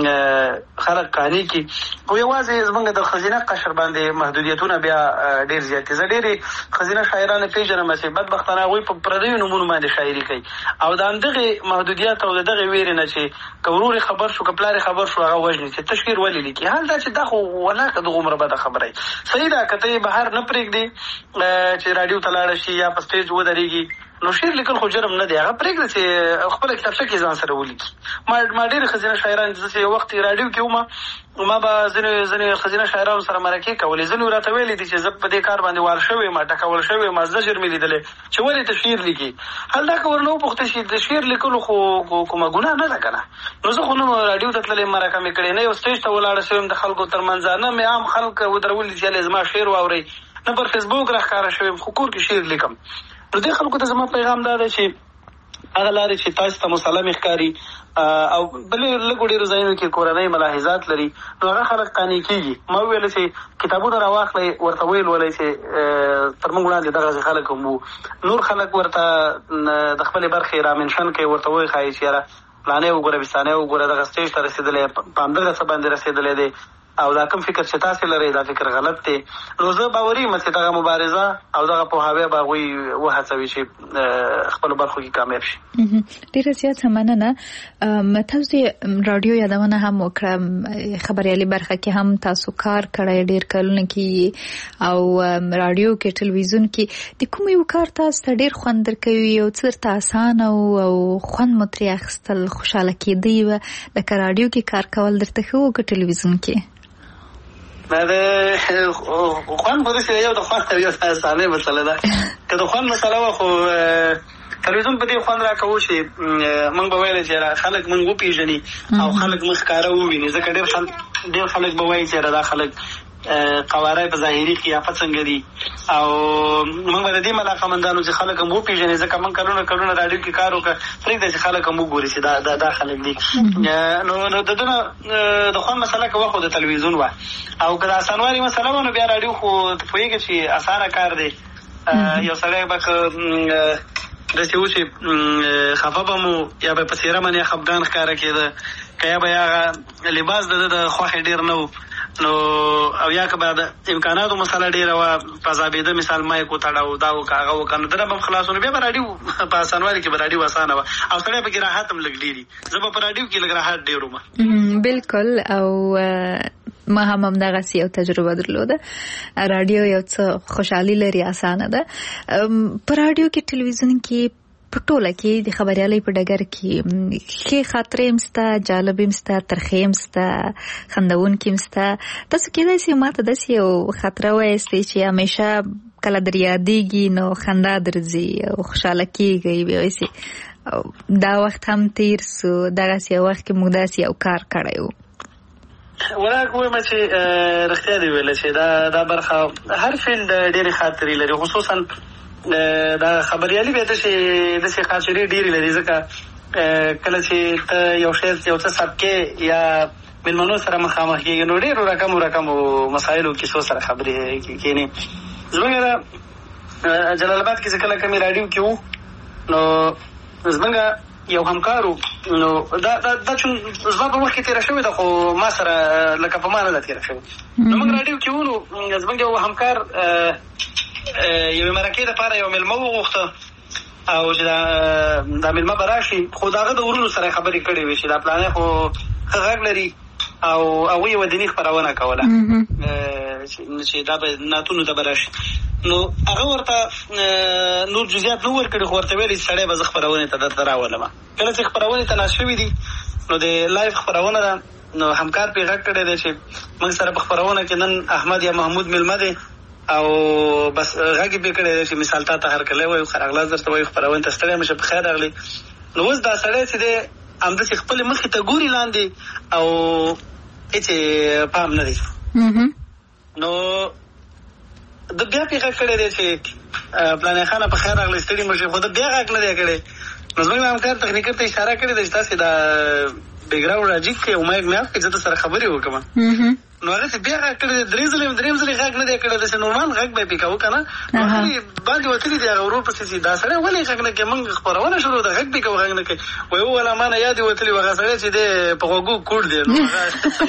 چې خلک قانع کړي. خو یوازې زموږ د ښځینه قشر باندې محدودیتونه بیا ډېر زیات دي. زه ډېرې ښځینه شاعرانې پېژنم چې بدبختانه هغوی په پردیو نومونو باندې شاعري کوي، او د همدغې محدودیت او د دغې ویرې نه چې که ورور یې خبر شو که پلار یې خبر شو هغه وژني چې ته شعر ولې لیکي، حال دا چې دا خو وناکه دغومره بده خبره صحیح ده. که ته یې بهر نه پرېږدې چې راډیو ته لاړه شي یا په سټیج ودرېږي، نو شعر لیکل خو جرم نه دی، هغه پرېږده چې خپله کتابچه کې ځان سره ولیکي. ما ډېرې ښځینه شاعران چې یو وخت راډیو کې وم، ما به ځینې ښځینه شاعرانو سره مرکې کولې، ځینې راته ویلي دي چې زه په دې کار باندې وار شوی یم، ټکول شوی یم، زجر مې لیدلی چې ولې ته شعر لیکي. حال دا که ورنه وپوښته شي د شعر لیکلو خو کومه ګناه نه ده که نه، نو زه خو نه راډیو ته تللی مرکه مې کړې، نه یو سټیج ته ولاړه شوی یم د خلکو تر منځ، نه مې عام خلک ودرولي چې هلې زما شعر واورئ، نه پر فیسبوک راښکاره شوی یم، خو کور کې شعر لیکم. نو دې خلکو ته زما پیغام دا دی چې هغه لارې چې تاسو ته مسلم ښکاري او بلې لږو ډېرو ځایونو کې کورنۍ ملاحظات لري، نو هغه خلک قانع کېږي. ما وویله چې کتابونه راواخلئ، ورته ویل ولئ چې تر موږ وړاندې دغسې خلک هم وو، نور خلک ورته د خپلې برخې رامنشن کوي، ورته وښایي چې یاره پلانی وګوره، بیسانی وګوره، دغه سټیج ته رسېدلی، په همدغه څه باندې رسېدلی دی، او دا کوم فکر چې تاسې لرئ دا فکر غلط دی. نو زه باوري یم چې دغه مبارزه او دغه پوهاوی به هغوی وهڅوي چې خپلو برخو کې کامیاب شي. ډېره زیاته مننه. تاسو د راډیو یادونه هم وکړه، خبریالي برخه کې هم تاسو کار کړی ډېر کلونه کې، او راډیو کې ټلویزیون کې د کوم یو کار تاسو ته ډېر خوند درکوي، یو څه درته اسانه او خوند مو ترې اخیستل، خوشحاله کېدی وه، لکه راډیو کې کار کول درته ښه و که ټلویزیون کې؟ دا د خوان په دې یو د خوان یو اسانه مسله ده که د خوان مسله وا خو تلویزیون په دې خوان راکوو چې موږ به ویل چې خلک موږ وپېژني او خلک موږ ښکاره وویني ځکه ډېر خلک به وایي چې دا خلک قواره په ظاهري قیافت څنګه دي او موږ به د دې علاقمندانو چې خلک هم وپېژني ځکه موږ کلونه راډیو کې کار وکړه پرېږده چې خلک هم وګوري چې دا خلک دي نو د ده نه د خوند مسله که وه خو د تلویزیون وه او که د اسانوالي مسله وه نو بیا راډیو خو پوهېږي چې اسانه کار دی یو سړی به که داسې و چې خفه به مو یا به په څېره باندې خفګان ښکاره کېده که یا به هغه لباس د ده د خوښې ډېر نه و نو او یا که به د امکاناتو مسله ډېره وه په عذابېده مثال مایک وتړه او دا وکړه هغه وکړه نو دنه به هم خلاص نو بیا به راډیو په اسانوالي کې به راډیو اسانه وه او سړی پکې راحت هم لږ ډېر زه به په راډیو کې لږ راحت ډېر وم بالکل او ما هم همدغسې یو تجربه درلوده راډیو یو څه خوشحالي لري اسانه ده په راډیو کې ټلویزیون کې په ټوله کې د خبریالۍ په ډګر کې ښې خاطرې هم شته جالبې هم شته ترخې هم شته خندونکې هم شته تاسو کېدای شي ما ته داسې یو خاطره وایستئ چې همیشه کله در یادېږي نو خندا درځي او خوشحاله کېږئ بیا وایسي دا وخت هم تېر سو دغسې یو وخت کې موږ داسې یو کار کړی و ولاک وایم چې رښتیا دې ویله چې دا برخه هر فیلډ ډېرې خاطرې لري خصوصا دا خبریالي بیا داسې خاطرې ډېرې لري ځکه کله چې ته یو څه سبکې یا مېلمنو سره مخامخ کېږي نو ډېرو رقمو مسایلو کیسو سره خبرې کېنې زموږ جلال آباد کې چې کله کمې راډیو کې وو نو زموږ یو همکارو نو دا چون زما په وخت کې تېره شوې ده خو ما سره لکه په ما نه ده تېره شوې نو موږ راډیو کې وو نو زموږ یو همکار یوې مرکې دپاره یو مېلمه وغوښته او چې دا مېلمه به راشي خو د هغه د ورونو سره خبرې کړې وې چې دا پلانی خو ښه غږ لري او هغوی یوه دیني خپرونه کوله چې دا به نعتونو ته به راشي نو هغه ورته نور جزیات نه ورکړي خو ورته ویلي چې سړی به زه خپرونې ته درته راولمه کله چې خپرونې ته ناست شوي دي نو د لایف خپرونه ده نو همکار پرې غږ کړی دی چې موږ سره په خپرونه کې نن احمد یا محمود مېلمه دی او بس غږ یې پرې کړی دی چې مثال تا ته هرکلی وایو ښه راغلاست درته وایو خپرونې ته ستړی مشه په خیر راغلی نو اوس دا سړی چې دی همداسې خپلې مخې ته ګوري لاندې او هېڅ پام نه دی نو د بیا پې غږ کړی دی چې پلانی خانه په خیر راغلی ستړي مشي خو د بیا غږ نه دی کړی نو زموږ همکار تخنیکر ته اشاره کړې ده چې تاسې دا بیکګراونډ راجیک کړئ او مایک مې اف کړئ زه درسره خبرې وکړم نو هغه چې بیا غږ کړی دی درېیم ځلې غږ نه دی کړی داسې نورمال غږ به یې پې کوو که نه نو هغې باندې وتلي دي هغه ورور پسې چې دا سړی ولې غږ نه کوي موږ خپرونه شروع ده غږ پې کوو غږ نه کوي وایي وویل ما نه یاد یې وتلي و هغه سړی چې دی په غوږو کوڼ دی نو هغه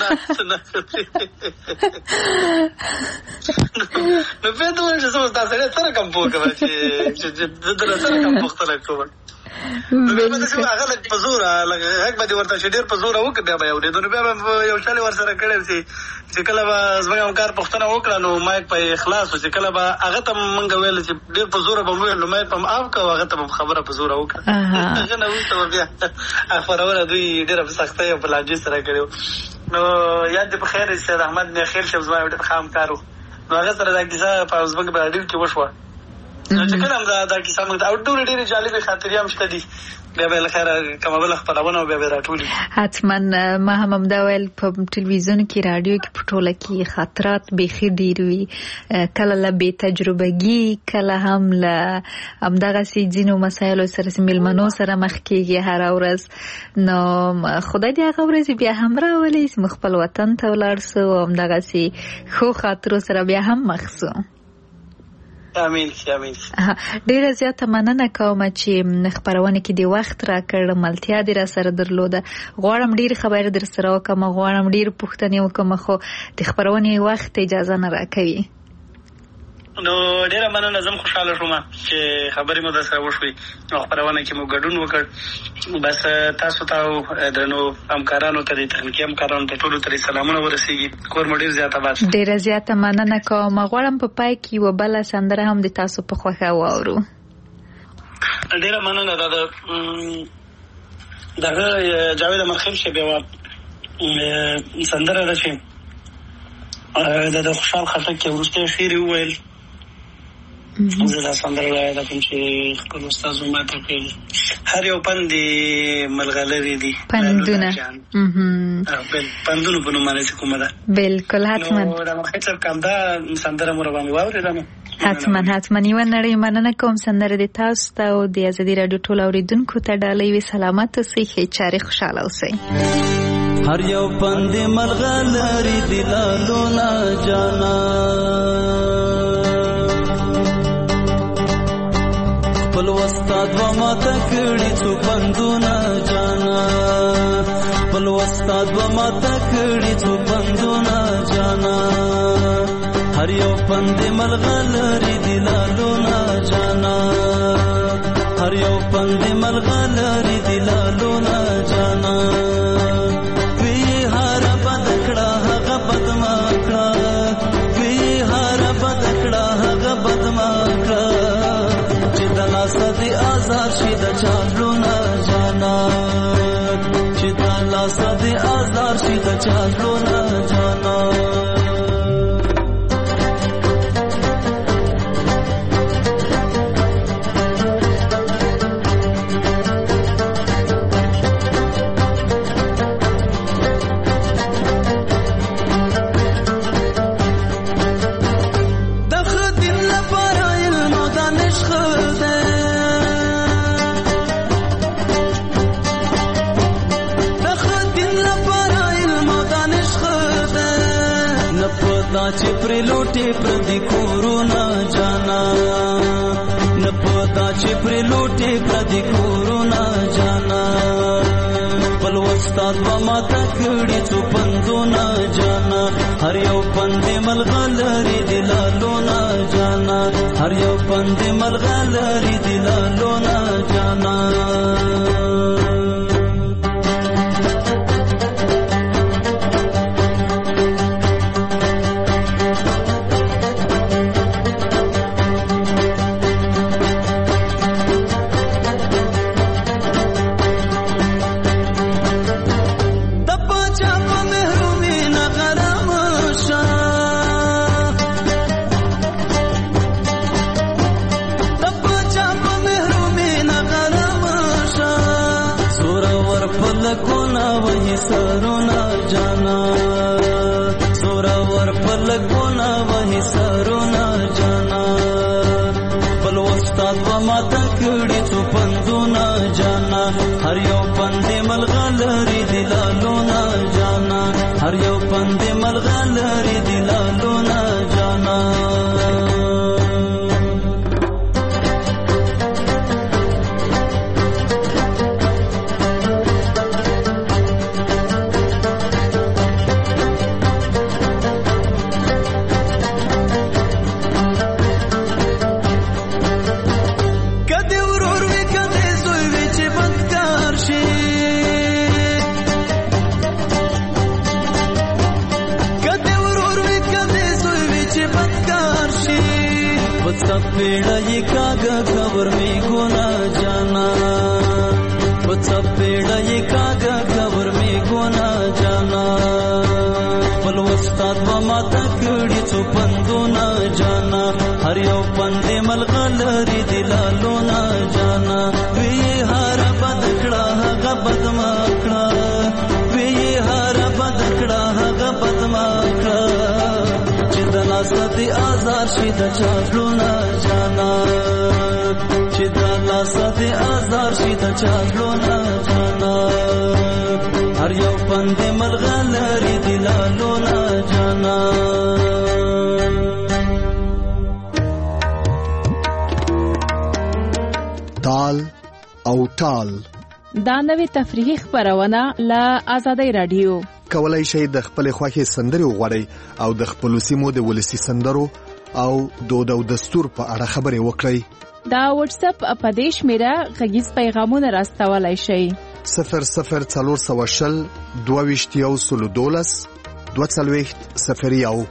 نو بیا ته ووایم چې زه اوس دا سړی څه رقم پوه کوم چې زه دله څه رقم پوښتنه کوم نو بیا به داسې هغه لږ په زوره لږ غږ به دې ورته چې ډېر په زوره وکړه بیا به یې اورېدو نو بیا به یو چل یې ورسره کړی چې کله به زموږ همکار پوښتنه وکړه نو مایک به یې خلاص و چې کله به هغه ته موږ ویل چې ډېر په زوره به مو ویل نو مایک به م اف کړه او هغه ته به خبره په زوره وکړه هغه نه وروسته به بیا خپرونه دوی ډېره په سختۍ او په لهجې سره کړې وو نو یاد دې په خیر سید احمد میخیل صاحب زما یو ډېر ښه همکار و نو هغه سره دا کیسه په زموږ په راډیو کې وشوه نو چې کله هم دا کیسه موږ ته او ډېرې جالبې خاطرې هم شته دي بیا به له خیره کومه بله خپرونه او بیا به راټولي حتما ما هم همدا ویل په ټلویزیون کې راډیو کې په ټوله کې خاطرات بیخي ډېر وي کله له بې تجربګي کله هم له همدغسې ځینو مسایلو سره مېلمنو سره مخ کېږي هره ورځ نو خدای دې هغه ورځې بیا هم راولي چې موږ خپل وطن ته ولاړ سو او همدغسې ښو خاطرو سره بیا هم مخ سو امین ډیره زیاته مننه کوم چې خبرونه کې د وخت راکړ ملتیا دې را سره درلوده غواړم ډیر خبرې در سره وکم غواړم ډیر پوښتنې وکم خو د خبرونه وخت اجازه نه راکوي نو ډیره مننه زم خوشاله شوم چې خبرې مو در سره وشوي او خبرونه کې مو ګډون وکړ بس تاسو ته درنو همکارانو ته د تخنیکي همکارانو ته ټولو ته سلامونه ورسیږي کور مو ډیر زیاته باد ډیره زیاته مننه کوم غواړم په پای کې و بل سندره هم د تاسو په خوښه واورو ډیره مننه دغه جاوید مرخیم شه بیا سندره ده چې د خوشحال خټک یو وروستی شعر یې وویل. زه دا سندره یاده کوم چې خپل استاد ماته کوي. هر یو پند ملغلرې دي پندونه پندونو په نوم باندې کومه ده. بالکل حتما نو دا مخکې صاحب کوم دا سندره مو راباندې واورېده. حتما یوه نړۍ مننه کوم سندره د تاسو ته او د ازادي راډیو ټول اورېدونکو ته ډالۍ وي. سلامت اوسئ، ښې چارې خوشحاله اوسئ. هر یو پند ملغلرې دي لالونه جانا خپل استاد و ماته کړي څو پندونه جانا خپل استاد و ماته کړي څو پندونه جانا هر یو پند ملغلرې دي لالونه جانا هر یو پند ملغلرې دي لالونه جانا وی هر بدکړه هغه بدمکړه وی هر بدکړه هغه بدمکړه سدی آزار شي د چالونه جانا چې د الله سدی آزار شي د چالونه جانا چې پر لوټي پر دې کورونا جانا نه پتا چې پر لوټي پر دې کورونا جانا بل استاد و ماته کړي څو پندونه جانا هر یو پند ملغلرې دي لالونه جانا هر یو پند ملغلرې دي لالونه جانا سرونا جانا زورور پلکونا وہی سرونا جانا بل استاد و ماته کړي څو پندونه جانا هر یو پند ملغلرې دي لالونه جانا هر یو پند ملغلرې دي لالونه جانا पेड़ा ये कागा खबर में गुना जाना बच्चा पेड़ा ये कागा खबर में गुना जाना बल उस्ताद व माता कड़ी څو پندونه जाना हर یو پند ملغلرې دي لالونه जाना وی هر بدکړه هغه بدمکړه وی هر بدکړه هغه بدمکړه چې د لاس دې آزار شي د چالونه جانا چې د لاس دې آزار شي د چالونه جانا هر یو پند ملغلرې دي لالونه جانا تال او ټال دا نوې تفریحي خبرونه له آزادۍ رادیو کولای شئ د خپل خوښي سندرې وغواړئ او د خپل سیمو د ولسی سندرو او دود او دستور په اړه خبرې وکړئ. دا واتس اپ په دې شمیره غږیز پیغامونه راستولای شئ 00420 2212 2201.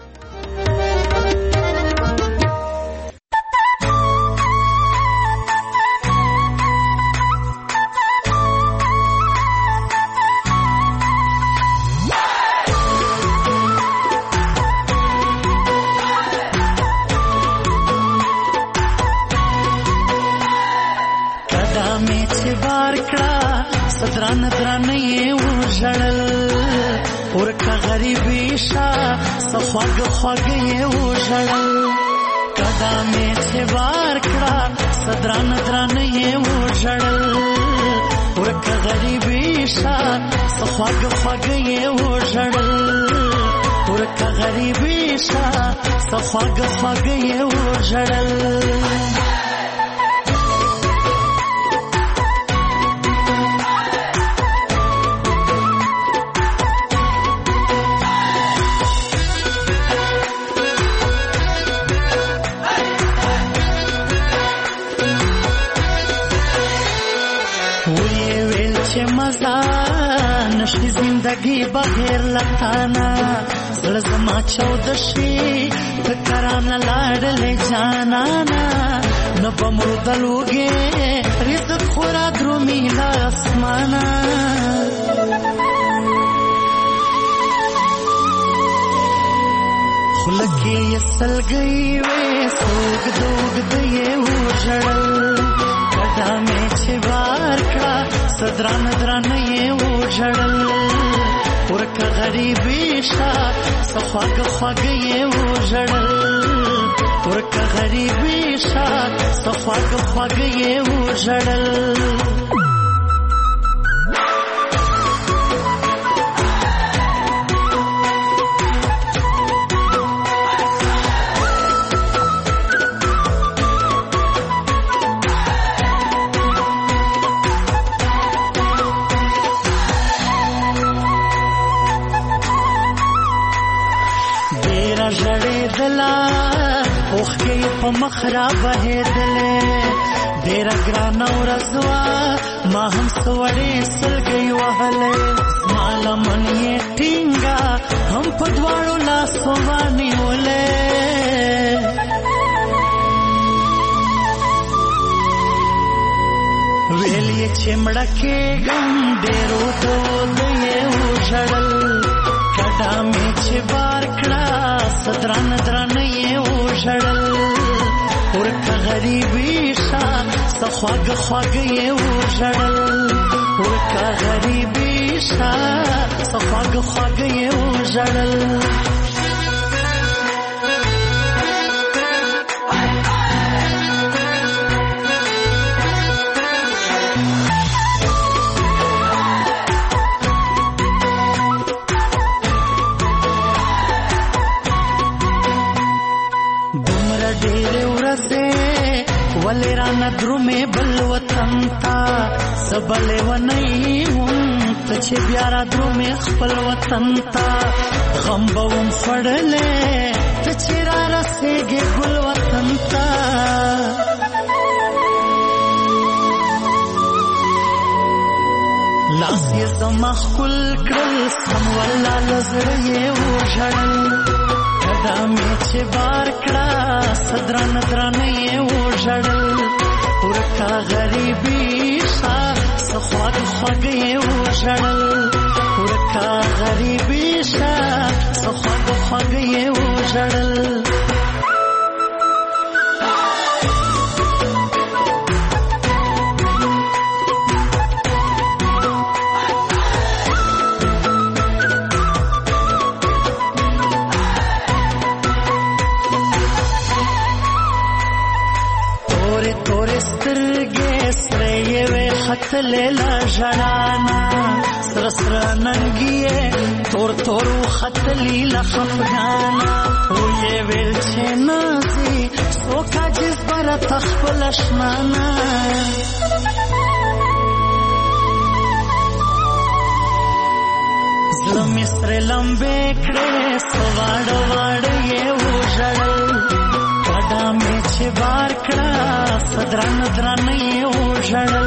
ورکه غریبی شا سخواږ خواږ یې وژړل کدا مې چې بار کړه صدران دران یې وژړل ورکه غریبی شا سخواږ خواږ یې وژړل ورکه غریبی شا سخواږ خواږ یې وژړل نشی زندگی بغیر لتانا زړه زما چودشي فکران لاړلې جانانا نه بمردلوږي رزق خورا درومي لا اسمانا خلکې سلګي وې سوګ دوګ دې وژړل کدا مې چې بار کړه صدران دران یې وژړل ورکه غریبی شا سخواږ خواږ یې وژړل ورکه غریبی شا سخواږ خواږ یې وژړل په مخرا بهدلې ډېر ګران ورځوا ما هم سوړې سلګي وهلې مال من یې ټینګا هم په دواړو لاسو باندې ولې ویلې چې مړکه ګم ډېرو دود یې وژړل کدا مې چې بار کړه صدران دران یې وژړل ورکه غریبی شا سخواږ خواږ یې وژړل ورکه غریبی شا سخواږ خواږ یې وژړل ولی رانا درومے بل وطن تا سبلے ونئی ہوں تچے بیارا درومے خپل وطن تا غم بوم فڑلے تچے را رسے گے گل وطن تا لاسی زمخ کل کرل سم والا لزڑے وژړل کدا مې چې بار کړه صدران دران یې وژړل ورکه غریبی شا سخواږ خواږ یې وژړل ورکه غریبی شا سخواږ خواږ یې وژړل خطلیلا ژړانا سره سره ننګیه تور تور خطلیلا خفګانا وې ویل چې نازي څوک عجز بر تخپل شمانا زړه مې سره لمبې کړې سواړ واړ یې وژړل کدا مې چې بار کړه صدران دران یې وژړل